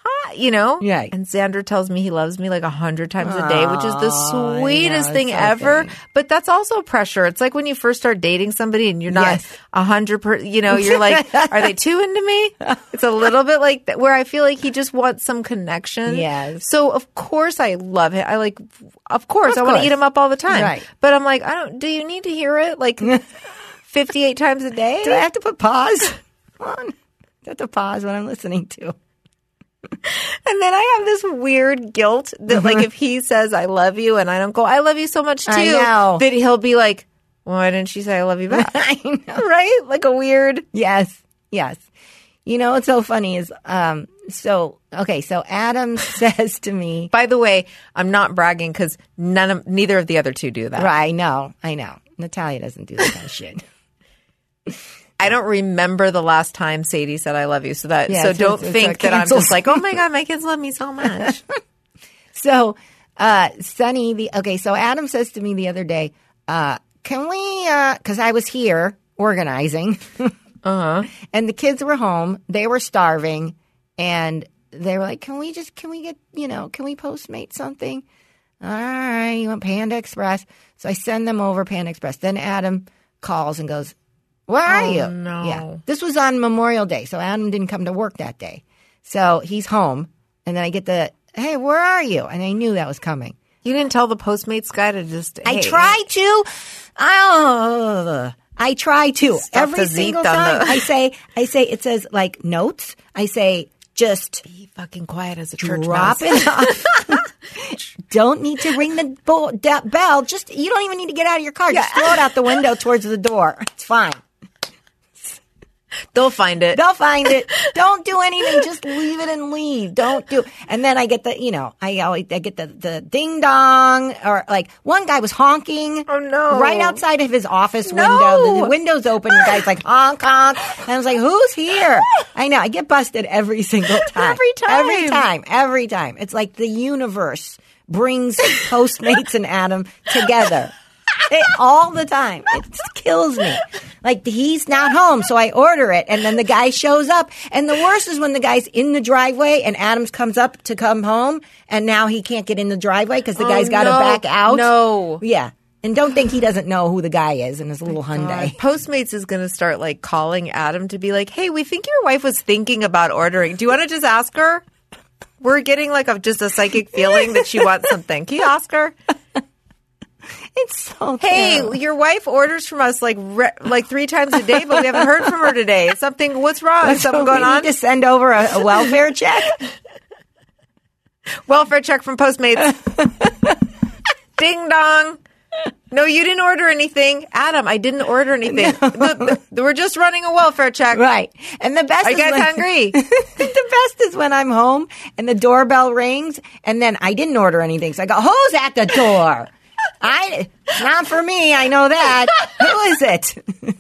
hi, you know? Yeah. And Xander tells me he loves me like 100 times a day, which is the sweetest thing so ever. good. But that's also pressure. It's like when you first start dating somebody and you're not Yes. 100%, you know, you're like, are they too into me? It's a little bit like that, where I feel like he just wants some connection. Yes. So of course I love him. I want to eat him up all the time. Right. But I'm like, do you need to hear it like 58 times a day? Do I have to put pause on? I have to pause when I'm listening to. And then I have this weird guilt that, like, if he says I love you and I don't go, I love you so much too, I know. that he'll be like, why didn't she say I love you back? I know. Right? Like a weird. Yes. You know what's so funny is, so Adam says to me, By the way, I'm not bragging because neither of the other two do that. right, I know. Natalia doesn't do that kind of shit. I don't remember the last time Sadie said I love you. So Yeah, don't it's think that I'm just like, oh my God, my kids love me so much. So, Sunny, so Adam says to me the other day, can we, cause I was here organizing and the kids were home, they were starving and they were like, can we get, can we Postmate something? All right. You want Panda Express? So I send them over Panda Express. Then Adam calls and goes, where are you? No. Yeah. This was on Memorial Day. So Adam didn't come to work that day. So he's home. And then I get hey, where are you? And I knew that was coming. You didn't tell the Postmates guy to just, I hey, try to. I try to. Stuff Every the single Zeke on time. the- I say, it says like notes. I say, just be fucking quiet as a church drop mouse. it off. Don't need to ring the bell. Just, you don't even need to get out of your car. Just throw it out the window towards the door. It's fine. They'll find it. They'll find it. Don't do anything. Just leave it and leave. Don't do. And then I get I get the ding dong, or like one guy was honking. Oh, no. Right outside of his office No. window. The window's open. The guy's like honk honk. And I was like, who's here? I know. I get busted every single time. Every time. It's like the universe brings Postmates and Adam together. All the time. It kills me. Like, he's not home, so I order it, and then the guy shows up. And the worst is when the guy's in the driveway, and Adams comes up to come home, and now he can't get in the driveway because the guy's got to back out. No. Yeah. And don't think he doesn't know who the guy is in his little Hyundai. Postmates is going to start, like, calling Adam to be like, hey, we think your wife was thinking about ordering. Do you want to just ask her? We're getting, like, just a psychic feeling that she wants something. Can you ask her? It's so Hey, terrible. your wife orders from us like 3 times a day, but we haven't heard from her today. What's wrong? Is something going on? We need to send over a welfare check. Welfare check from Postmates. Ding dong. No, you didn't order anything. Adam, I didn't order anything. We're just running a welfare check. Right. And the best Are is you guys when, hungry? the best is when I'm home and the doorbell rings and then I didn't order anything. So I go, who's at the door? Not for me. I know that. Who is it?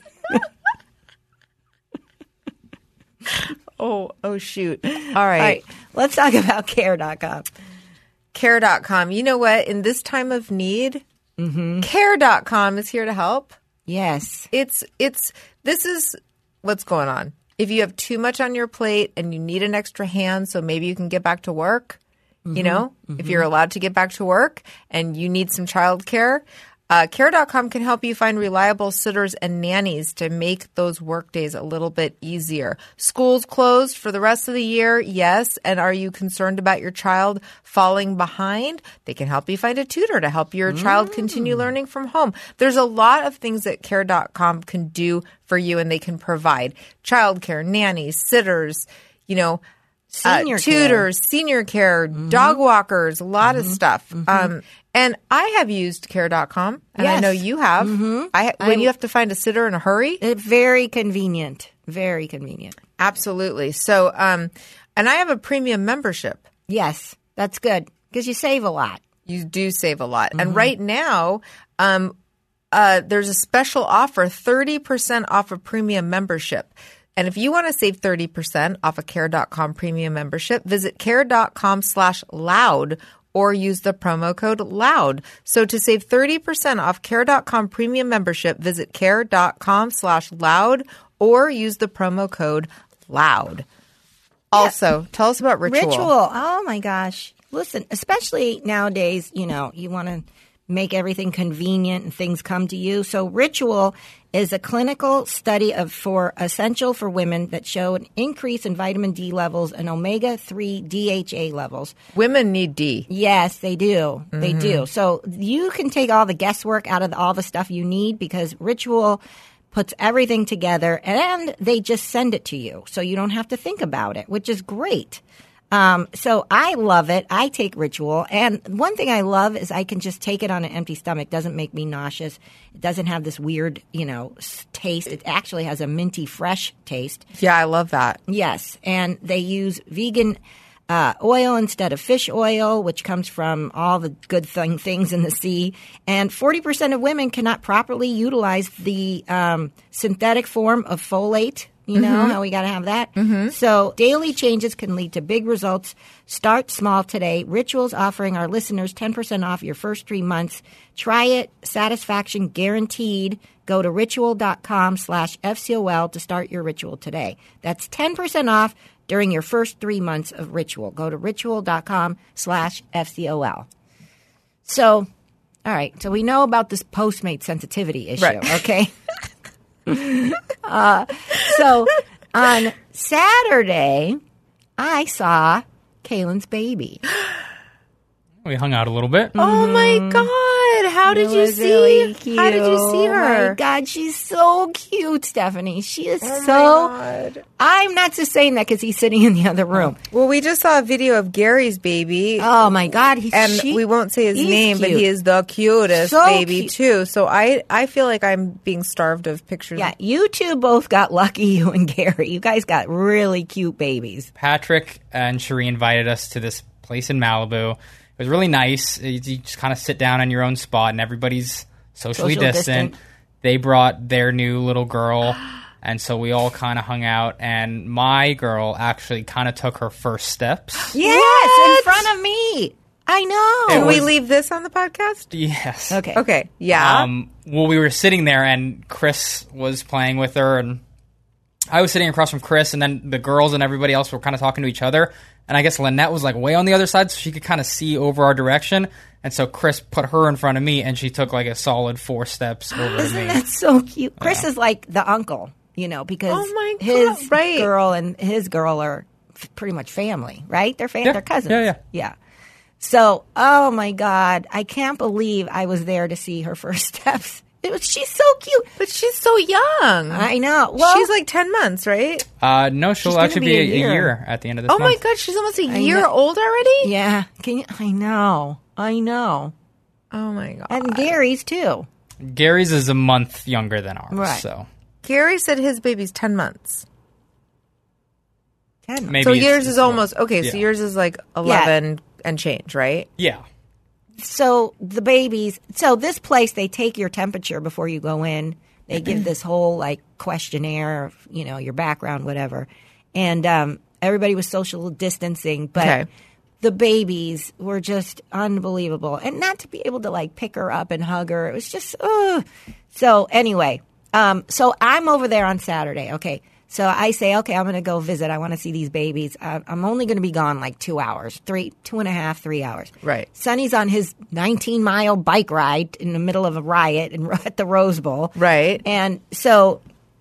Oh, shoot. All right. All right. Let's talk about care.com. Care.com. You know what? In this time of need, Care.com is here to help. Yes. This is what's going on. If you have too much on your plate and you need an extra hand so maybe you can get back to work, if you're allowed to get back to work and you need some childcare, Care.com can help you find reliable sitters and nannies to make those work days a little bit easier. School's closed for the rest of the year, yes. And are you concerned about your child falling behind? They can help you find a tutor to help your child continue learning from home. There's a lot of things that Care.com can do for you, and they can provide childcare, nannies, sitters, Senior tutors, senior care, dog walkers, a lot of stuff. And I have used Care.com, and I Yes. know you have. When you have to find a sitter in a hurry. It's very convenient. Very convenient. Absolutely. So, and I have a premium membership. Yes. That's good because you save a lot. You do save a lot. And right now, there's a special offer, 30% off a premium membership. And if you want to save 30% off a Care.com premium membership, visit care.com/loud or use the promo code LOUD. So to save 30% off Care.com premium membership, visit care.com/loud or use the promo code LOUD. Also, tell us about Ritual. Oh my gosh. Listen, especially nowadays, you want to make everything convenient and things come to you. So Ritual is a clinical study essential for women that show an increase in vitamin D levels and omega-3 DHA levels. Women need D. Yes, they do. They do. So you can take all the guesswork out of all the stuff you need because Ritual puts everything together and they just send it to you. So you don't have to think about it, which is great. So I love it. I take Ritual. And one thing I love is I can just take it on an empty stomach. It doesn't make me nauseous. It doesn't have this weird, taste. It actually has a minty fresh taste. Yeah, I love that. Yes. And they use vegan oil instead of fish oil, which comes from all the good things in the sea. And 40% of women cannot properly utilize the synthetic form of folate. You know how we got to have that? So daily changes can lead to big results. Start small today. Ritual's offering our listeners 10% off your first 3 months. Try it. Satisfaction guaranteed. Go to ritual.com/FCOL to start your Ritual today. That's 10% off during your first 3 months of Ritual. Go to ritual.com/FCOL. So, all right. So we know about this Postmate sensitivity issue, okay? So on Saturday, I saw Kaylin's baby. We hung out a little bit. Oh my God. How did you see? Really cute. How did you see her? Oh my God, she's so cute, Stephanie. She is Oh my so. God. I'm not just saying that because he's sitting in the other room. Well, we just saw a video of Gary's baby. Oh my God, We won't say his he's name, but cute. he is the cutest So baby cute. too. So I feel like I'm being starved of pictures. Yeah, you two both got lucky, you and Gary. You guys got really cute babies. Patrick and Cherie invited us to this place in Malibu. It was really nice. You just kind of sit down on your own spot, and everybody's socially Social distant. distant. They brought their new little girl, and so we all kind of hung out. And my girl actually kind of took her first steps. Yes, in front of me. I know. It Can we was- leave this on the podcast? Yes. Okay. Okay. Yeah. Well, we were sitting there, and Chris was playing with her, and I was sitting across from Chris, and then the girls and everybody else were kind of talking to each other. And I guess Lynette was like way on the other side, so she could kind of see over our direction. And so Chris put her in front of me, and she took like a solid 4 steps over to me. That's so cute. Chris is like the uncle, because Oh my his God, right. girl and his girl are pretty much family, right? They're they're cousins. Yeah. So, oh my God, I can't believe I was there to see her first steps. She's so cute. But she's so young. I know. Well, she's like 10 months, right? No, she'll gonna actually be be a a year. year at the end of this Oh month. my God, she's almost a I year know. old already? yeah. I know. Oh my God. And Gary's too. Gary's is a month younger than ours, Right. so Gary said his baby's 10 months. 10 months. maybe So it's- yours it's is more. almost, okay, so Yeah. yours is like 11 and change, right? Yeah. So the babies. So this place, they take your temperature before you go in. They give this whole like questionnaire, of, your background, whatever. And everybody was social distancing, but Okay. the babies were just unbelievable. And not to be able to like pick her up and hug her, it was just. So anyway, so I'm over there on Saturday. Okay. So I say, okay, I'm going to go visit. I want to see these babies. I'm only going to be gone like 2 hours, 2.5, 3 hours. Right. Sonny's on his 19-mile bike ride in the middle of a riot at the Rose Bowl. Right. And so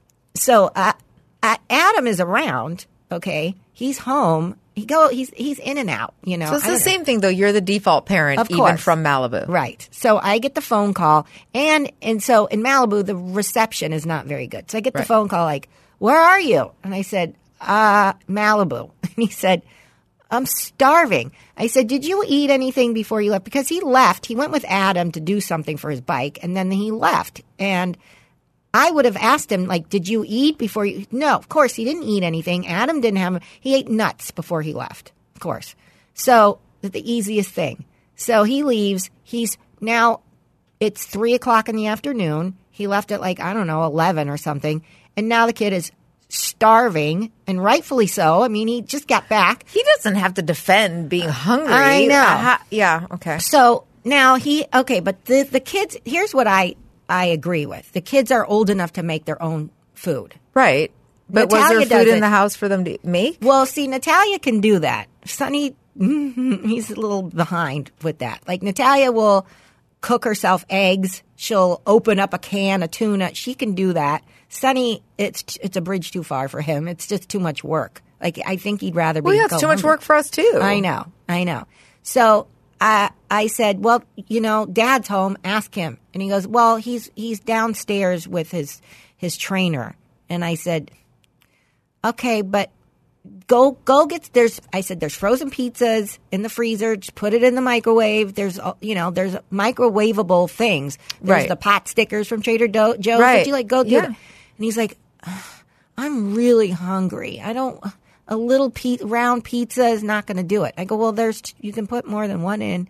Adam is around. Okay, he's home. He's in and out. So it's I the don't know. same thing, though. You're the default parent, Of even course. from Malibu. Right. So I get the phone call, and so in Malibu the reception is not very good. So I get the Right. phone call like, "Where are you?" And I said, Malibu. And he said, "I'm starving." I said, "Did you eat anything before you left?" Because he left. He went with Adam to do something for his bike, and then he left. And I would have asked him, like, "Did you eat before you?" No, of course he didn't eat anything. Adam didn't have. He ate nuts before he left, of course. So the easiest thing. So he leaves. It's 3:00 in the afternoon. He left at 11 or something, and now the kid is starving, and rightfully so. I mean, he just got back. He doesn't have to defend being hungry. I know. Yeah, okay. So now but the kids. Here's what I agree with. The kids are old enough to make their own food. Right. But was Natalia there does food in it. the house for them to make? Well, see, Natalia can do that. Sonny, he's a little behind with that. Like, Natalia will cook herself eggs. She'll open up a can of tuna. She can do that. Sonny, it's a bridge too far for him. It's just too much work. Like, I think he'd rather be. Well, yeah, it's too much hungry. work for us too. I know. So I said, well, Dad's home. Ask him. And he goes, well, he's downstairs with his trainer. And I said, okay, but go get. There's frozen pizzas in the freezer. Just put it in the microwave. There's microwavable things. There's Right. the pot stickers from Trader Joe's. Right. That you go do Yeah. that. And he's like, I'm really hungry. A little round pizza is not going to do it. I go, well, you can put more than one in.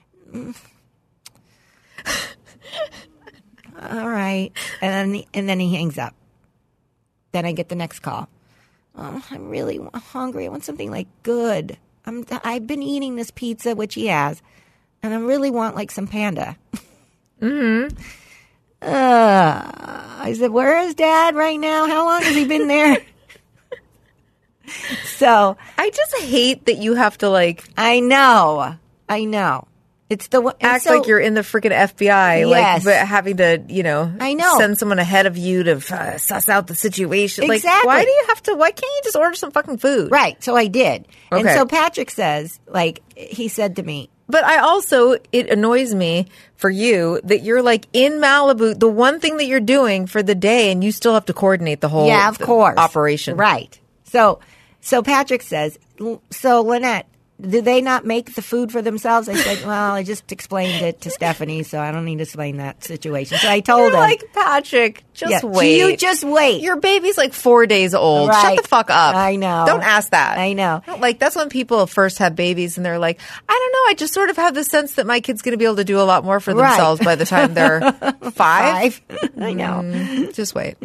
All right. And then he hangs up. Then I get the next call. Oh, I'm really hungry. I want something like good. I've been eating this pizza, which he has, and I really want like some Panda. Mm-hmm. I said, where is Dad right now? How long has he been there? So I just hate that you have to like I know. It's the act like you're in the freaking FBI, Yes. like but having to, I know. send someone ahead of you to suss out the situation. Exactly. Like, why can't you just order some fucking food? right. So I did, and Okay. so Patrick says, like he said to me, But it annoys me for you that you're like in Malibu, the one thing that you're doing for the day, and you still have to coordinate the whole yeah, of course, operation. right? So Patrick says, so Lynette, do they not make the food for themselves? I said, well, I just explained it to Stephanie, so I don't need to explain that situation. So I told You're him, like, Patrick, just yeah, wait. You just wait. Your baby's like 4 days old. Shut Right. the fuck up. I know. Don't ask that. I know. Like, that's when people first have babies and they're like, I don't know. I just sort of have the sense that my kid's going to be able to do a lot more for Right. themselves by the time they're 5. I know. Just wait.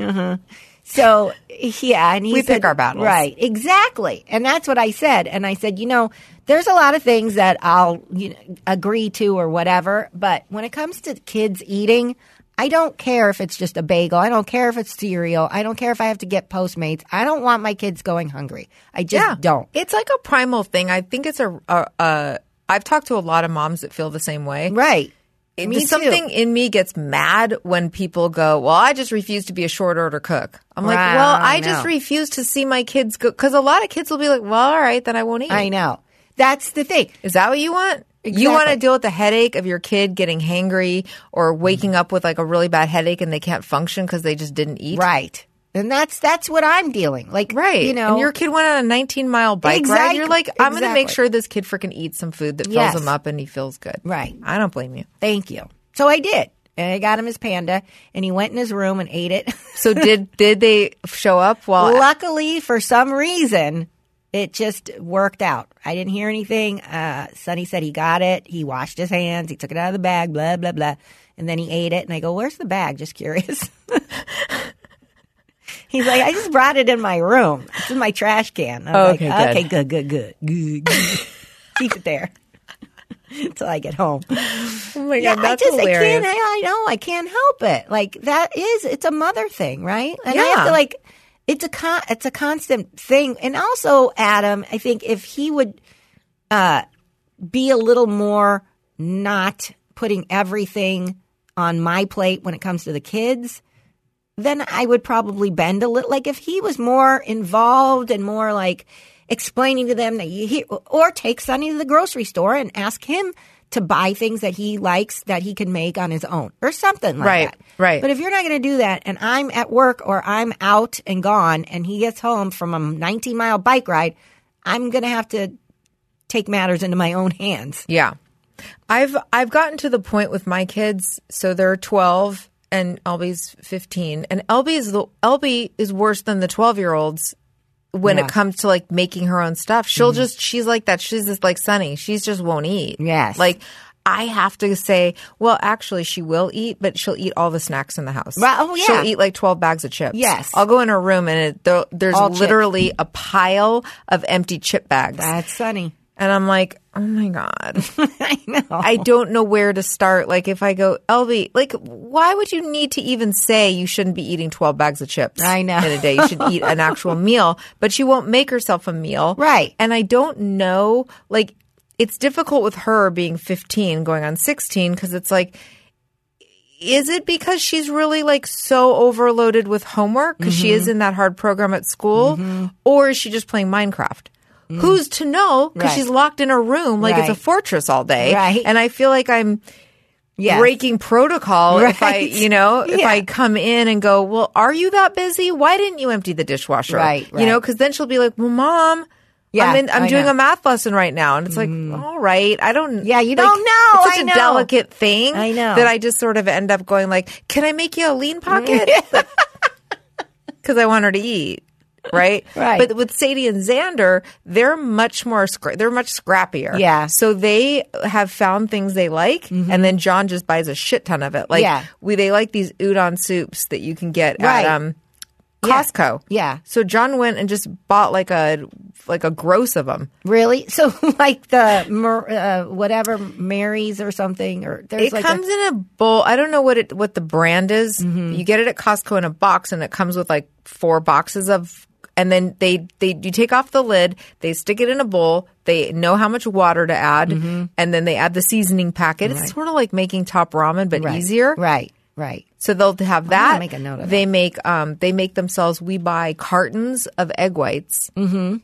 So, yeah. And he We said, pick our battles. Right. Exactly. And that's what I said. And I said, there's a lot of things that I'll agree to or whatever. But when it comes to kids eating, I don't care if it's just a bagel. I don't care if it's cereal. I don't care if I have to get Postmates. I don't want my kids going hungry. I just don't. It's like a primal thing. I think it's I've talked to a lot of moms that feel the same way. Right. Me Something too. in me gets mad when people go, well, I just refuse to be a short order cook. I'm like, Wow, well, I I just know. refuse to see my kids go. Because a lot of kids will be like, well, all right, then I won't eat. I know. That's the thing. Is that what you want? Exactly. You want to deal with the headache of your kid getting hangry or waking up with like a really bad headache and they can't function because they just didn't eat? Right. And that's what I'm dealing. Like, Right. And your kid went on a 19-mile bike ride. You're like, I'm going to make Exactly. sure this kid freaking eats some food that fills Yes. him up and he feels good. Right. I don't blame you. Thank you. So I did. And I got him his Panda, and he went in his room and ate it. So did they show up while Luckily, for some reason, it just worked out. I didn't hear anything. Sonny said he got it. He washed his hands. He took it out of the bag, blah, blah, blah. And then he ate it. And I go, where's the bag? Just curious. He's like, I just brought it in my room. It's in my trash can. I'm Okay, like, good. okay, good. Keep it there until I get home. Oh my Yeah, God, that's I hilarious. I can't help it. Like it's a mother thing, right? And I Yeah. have to it's a constant thing. And also, Adam, I think if he would be a little more not putting everything on my plate when it comes to the kids, then I would probably bend a little. Like if he was more involved and more like explaining to them that or take Sonny to the grocery store and ask him to buy things that he likes that he can make on his own or something like Right, that. right. But if you're not going to do that and I'm at work or I'm out and gone and he gets home from a 19-mile bike ride, I'm going to have to take matters into my own hands. Yeah. I've gotten to the point with my kids, so they're 12 and Albie's 15, and Albie is worse than the 12-year-olds when Yeah. it comes to like making her own stuff. She's like that. She's just like Sunny. She's just won't eat. Yes. Like I have to say, well, actually she will eat, but she'll eat all the snacks in the house. Right. Oh, yeah. She'll eat like 12 bags of chips. Yes. I'll go in her room and there's All chips. literally a pile of empty chip bags. That's Sonny. And I'm like, oh my God. I know. I don't know where to start. Like if I go, Elvie, like why would you need to even say you shouldn't be eating 12 bags of chips I know. in a day? You should eat an actual meal. But she won't make herself a meal. Right. And I don't know, like it's difficult with her being 15 going on 16 because it's like, is it because she's really like so overloaded with homework because she is in that hard program at school? Or is she just playing Minecraft? Who's to know? Because Right. she's locked in her room like it's a Right. fortress all day. Right. And I feel like I'm Yes. breaking protocol if I, Right. if Yeah. I come in and go, well, are you that busy? Why didn't you empty the dishwasher? Right, You know, right. because then she'll be like, well, Mom, Yeah, I'm I doing know. a math lesson right now. And it's like, all right, I don't. Yeah, you like, don't know. It's such I a know. delicate thing. I know. That I just sort of end up going like, can I make you a lean pocket? Because I want her to eat. Right? Right. But with Sadie and Xander, they're much more, they're much scrappier. Yeah. So they have found things they like, and then John just buys a shit ton of it. Like, Yeah. they like these udon soups that you can get Right. at Costco. Yeah. So John went and just bought like a gross of them. Really? So like the whatever Mary's or something, or there's It like comes in a bowl. I don't know what the brand is. You get it at Costco in a box, and it comes with like 4 boxes of. And then you take off the lid, they stick it in a bowl, they know how much water to add, and then they add the seasoning packet. It's sort of like making top ramen, but easier. Right. Right. So they'll have I'm that. gonna make a note of they make themselves. We buy cartons of egg whites, so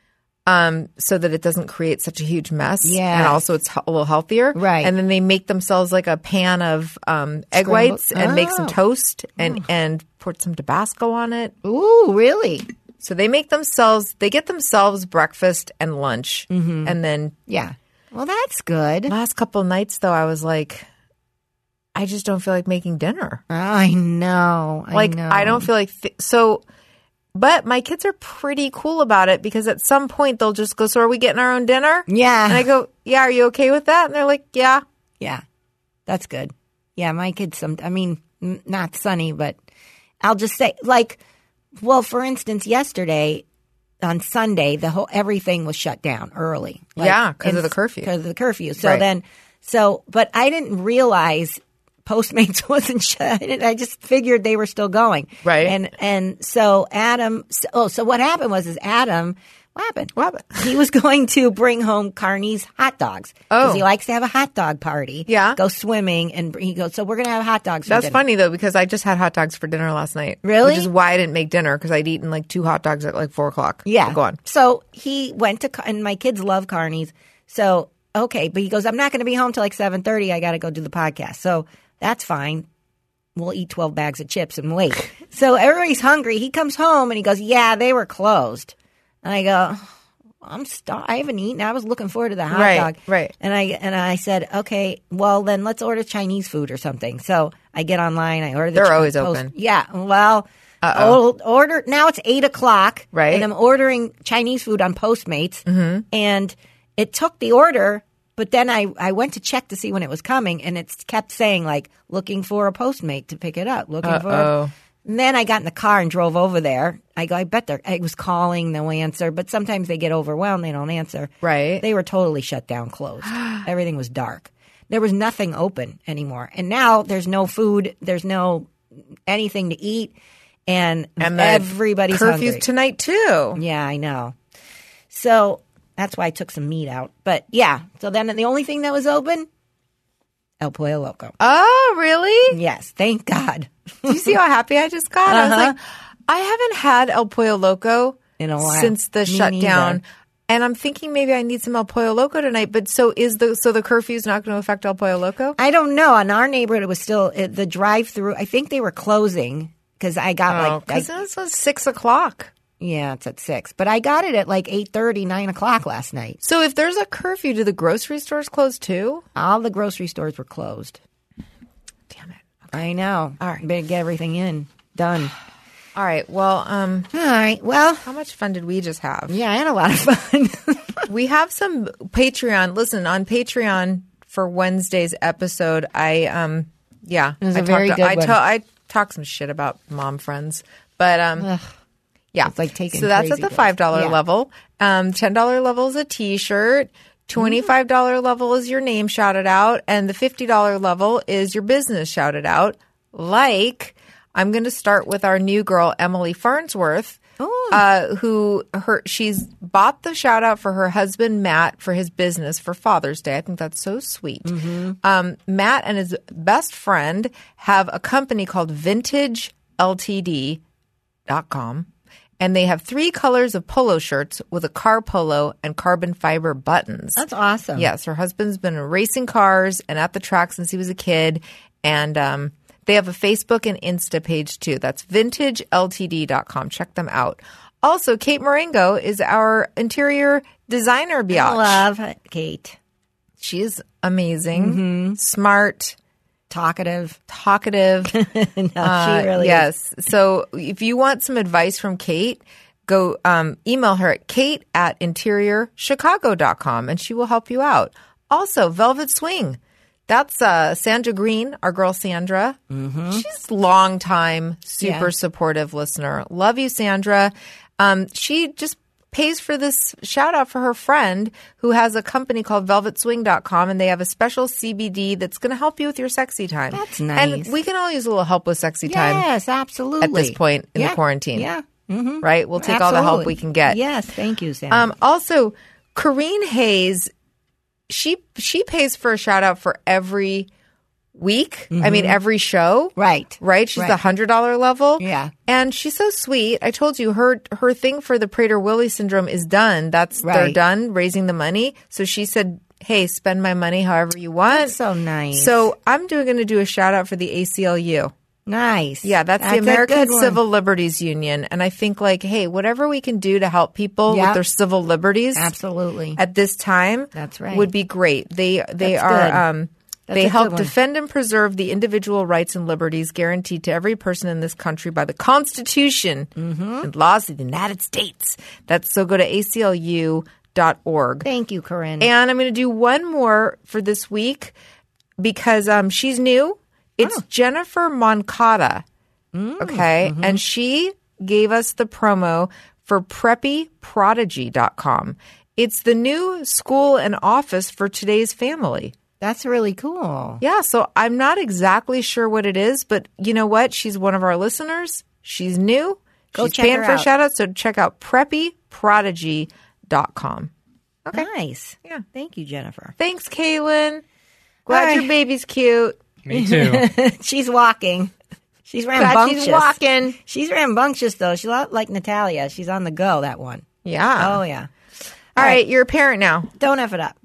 that it doesn't create such a huge mess. Yeah. and also it's a little healthier. Right. and then they make themselves like a pan of egg whites and make some toast and put some Tabasco on it. Ooh, really? So they get themselves breakfast and lunch, and then Yeah. Well, that's good. last couple of nights though, I was like, I just don't feel like making dinner. I know. I don't feel like so. But my kids are pretty cool about it because at some point they'll just go, so are we getting our own dinner? Yeah. And I go, yeah, are you okay with that? And they're like, yeah. Yeah, that's good. Yeah, my kids. Not Sunny, but I'll just say, like, well, for instance, yesterday on Sunday, everything was shut down early. Yeah, 'cause of the curfew. Because of the curfew. So Right. but I didn't realize Postmates wasn't shut. I just figured they were still going. Right. And so Adam. So what happened was Adam. What happened? What happened? He was going to bring home Carney's hot dogs because Oh. he likes to have a hot dog party. Yeah. Go swimming, and he goes. So we're gonna have hot dogs. For That's dinner. funny though because I just had hot dogs for dinner last night. Really? Which is why I didn't make dinner because I'd eaten like 2 hot dogs at like 4:00. Yeah. Go on. So he went to, and my kids love Carney's. So okay, but he goes, I'm not going to be home till like 7:30. I got to go do the podcast. So that's fine. We'll eat 12 bags of chips and wait. So everybody's hungry. He comes home and he goes, yeah, they were closed. And I go, I haven't eaten. I was looking forward to the hot Right, dog. right. And I said, okay, well then let's order Chinese food or something. So I get online. I order. They're always open. Yeah. Well, order now. It's 8:00. Right. And I'm ordering Chinese food on Postmates, and it took the order. But then I went to check to see when it was coming, and it kept saying like looking for a Postmate to pick it up. Looking for. And then I got in the car and drove over there. I go, I bet I was calling, no answer. But sometimes they get overwhelmed, they don't answer. Right. They were totally shut down, closed. Everything was dark. There was nothing open anymore. And now there's no food. There's no anything to eat. And everybody's curfew's hungry. tonight too. Yeah, I know. So that's why I took some meat out. But yeah, so then the only thing that was open, El Pollo Loco. Oh, really? Yes, thank God. Do you see how happy I just got? I was like, I haven't had El Pollo Loco In a while. since the Me shutdown. neither. And I'm thinking maybe I need some El Pollo Loco tonight. But so the curfew's not going to affect El Pollo Loco? I don't know. In our neighborhood, it was still the drive-through. I think they were closing because I got because this was 6:00. yeah, it's at 6. But I got it at like 8:30, 9 o'clock last night. So if there's a curfew, do the grocery stores close too? All the grocery stores were closed. Damn it. I know. All right. Better get everything done. All right. Well, All right. Well, how much fun did we just have? yeah, I had a lot of fun. We have some Patreon. Listen, on Patreon for Wednesday's episode, I was a very good one. I talk some shit about mom friends, but Yeah. It's like taking So that's at crazy the pills. $5 Yeah. level. $10 level is a T-shirt. $25 level is your name shouted out. And the $50 level is your business shouted out. Like, I'm going to start with our new girl, Emily Farnsworth, she's bought the shout out for her husband, Matt, for his business for Father's Day. I think that's so sweet. Matt and his best friend have a company called VintageLTD.com. And they have 3 colors of polo shirts with a car polo and carbon fiber buttons. That's awesome. Yes, her husband's been racing cars and at the track since he was a kid. And they have a Facebook and Insta page too. That's vintageltd.com. Check them out. Also, Kate Marengo is our interior designer biatch. I love Kate. She's amazing, smart, Talkative. talkative. No, she really is. Yes. So if you want some advice from Kate, go email her at kate@interiorchicago.com and she will help you out. Also, Velvet Swing. That's Sandra Green, our girl Sandra. She's a long-time, super supportive listener. Love you, Sandra. She just pays for this shout out for her friend who has a company called velvetswing.com and they have a special CBD that's going to help you with your sexy time. That's nice. And we can all use a little help with sexy time Yes, absolutely. at this point in the quarantine. Yeah. Mm-hmm. Right? We'll take all the help we can get. Yes, thank you, Sam. Also, Corrine Hayes, she pays for a shout out for every week. I mean, every show. Right. Right? She's the $100 level. Yeah. And she's so sweet. I told you her thing for the Prader-Willi syndrome is done. They're Right. done raising the money. So she said, hey, spend my money however you want. That's so nice. So I'm going to do a shout out for the ACLU. Nice. Yeah, that's the a American good one. Civil Liberties Union. And I think like, hey, whatever we can do to help people with their civil liberties Absolutely. at this time That's right. would be great. They That's are good. That's they a help good one. defend and preserve the individual rights and liberties guaranteed to every person in this country by the Constitution and laws of the United States. So go to ACLU.org. Thank you, Corinne. And I'm going to do one more for this week because she's new. It's Jennifer Moncada. Okay. And she gave us the promo for preppyprodigy.com. It's the new school and office for today's family. That's really cool. Yeah. So I'm not exactly sure what it is, but you know what? She's one of our listeners. She's new. Go She's check paying her for a out. shout out. So check out preppyprodigy.com. Okay. Nice. Yeah. Thank you, Jennifer. Thanks, Kaylin. Glad Hi. your baby's cute. Me too. She's walking. She's Glad rambunctious. she's walking. She's rambunctious, though. She's a lot like Natalia. She's on the go, that one. Yeah. Oh, yeah. All right. You're a parent now. Don't F it up.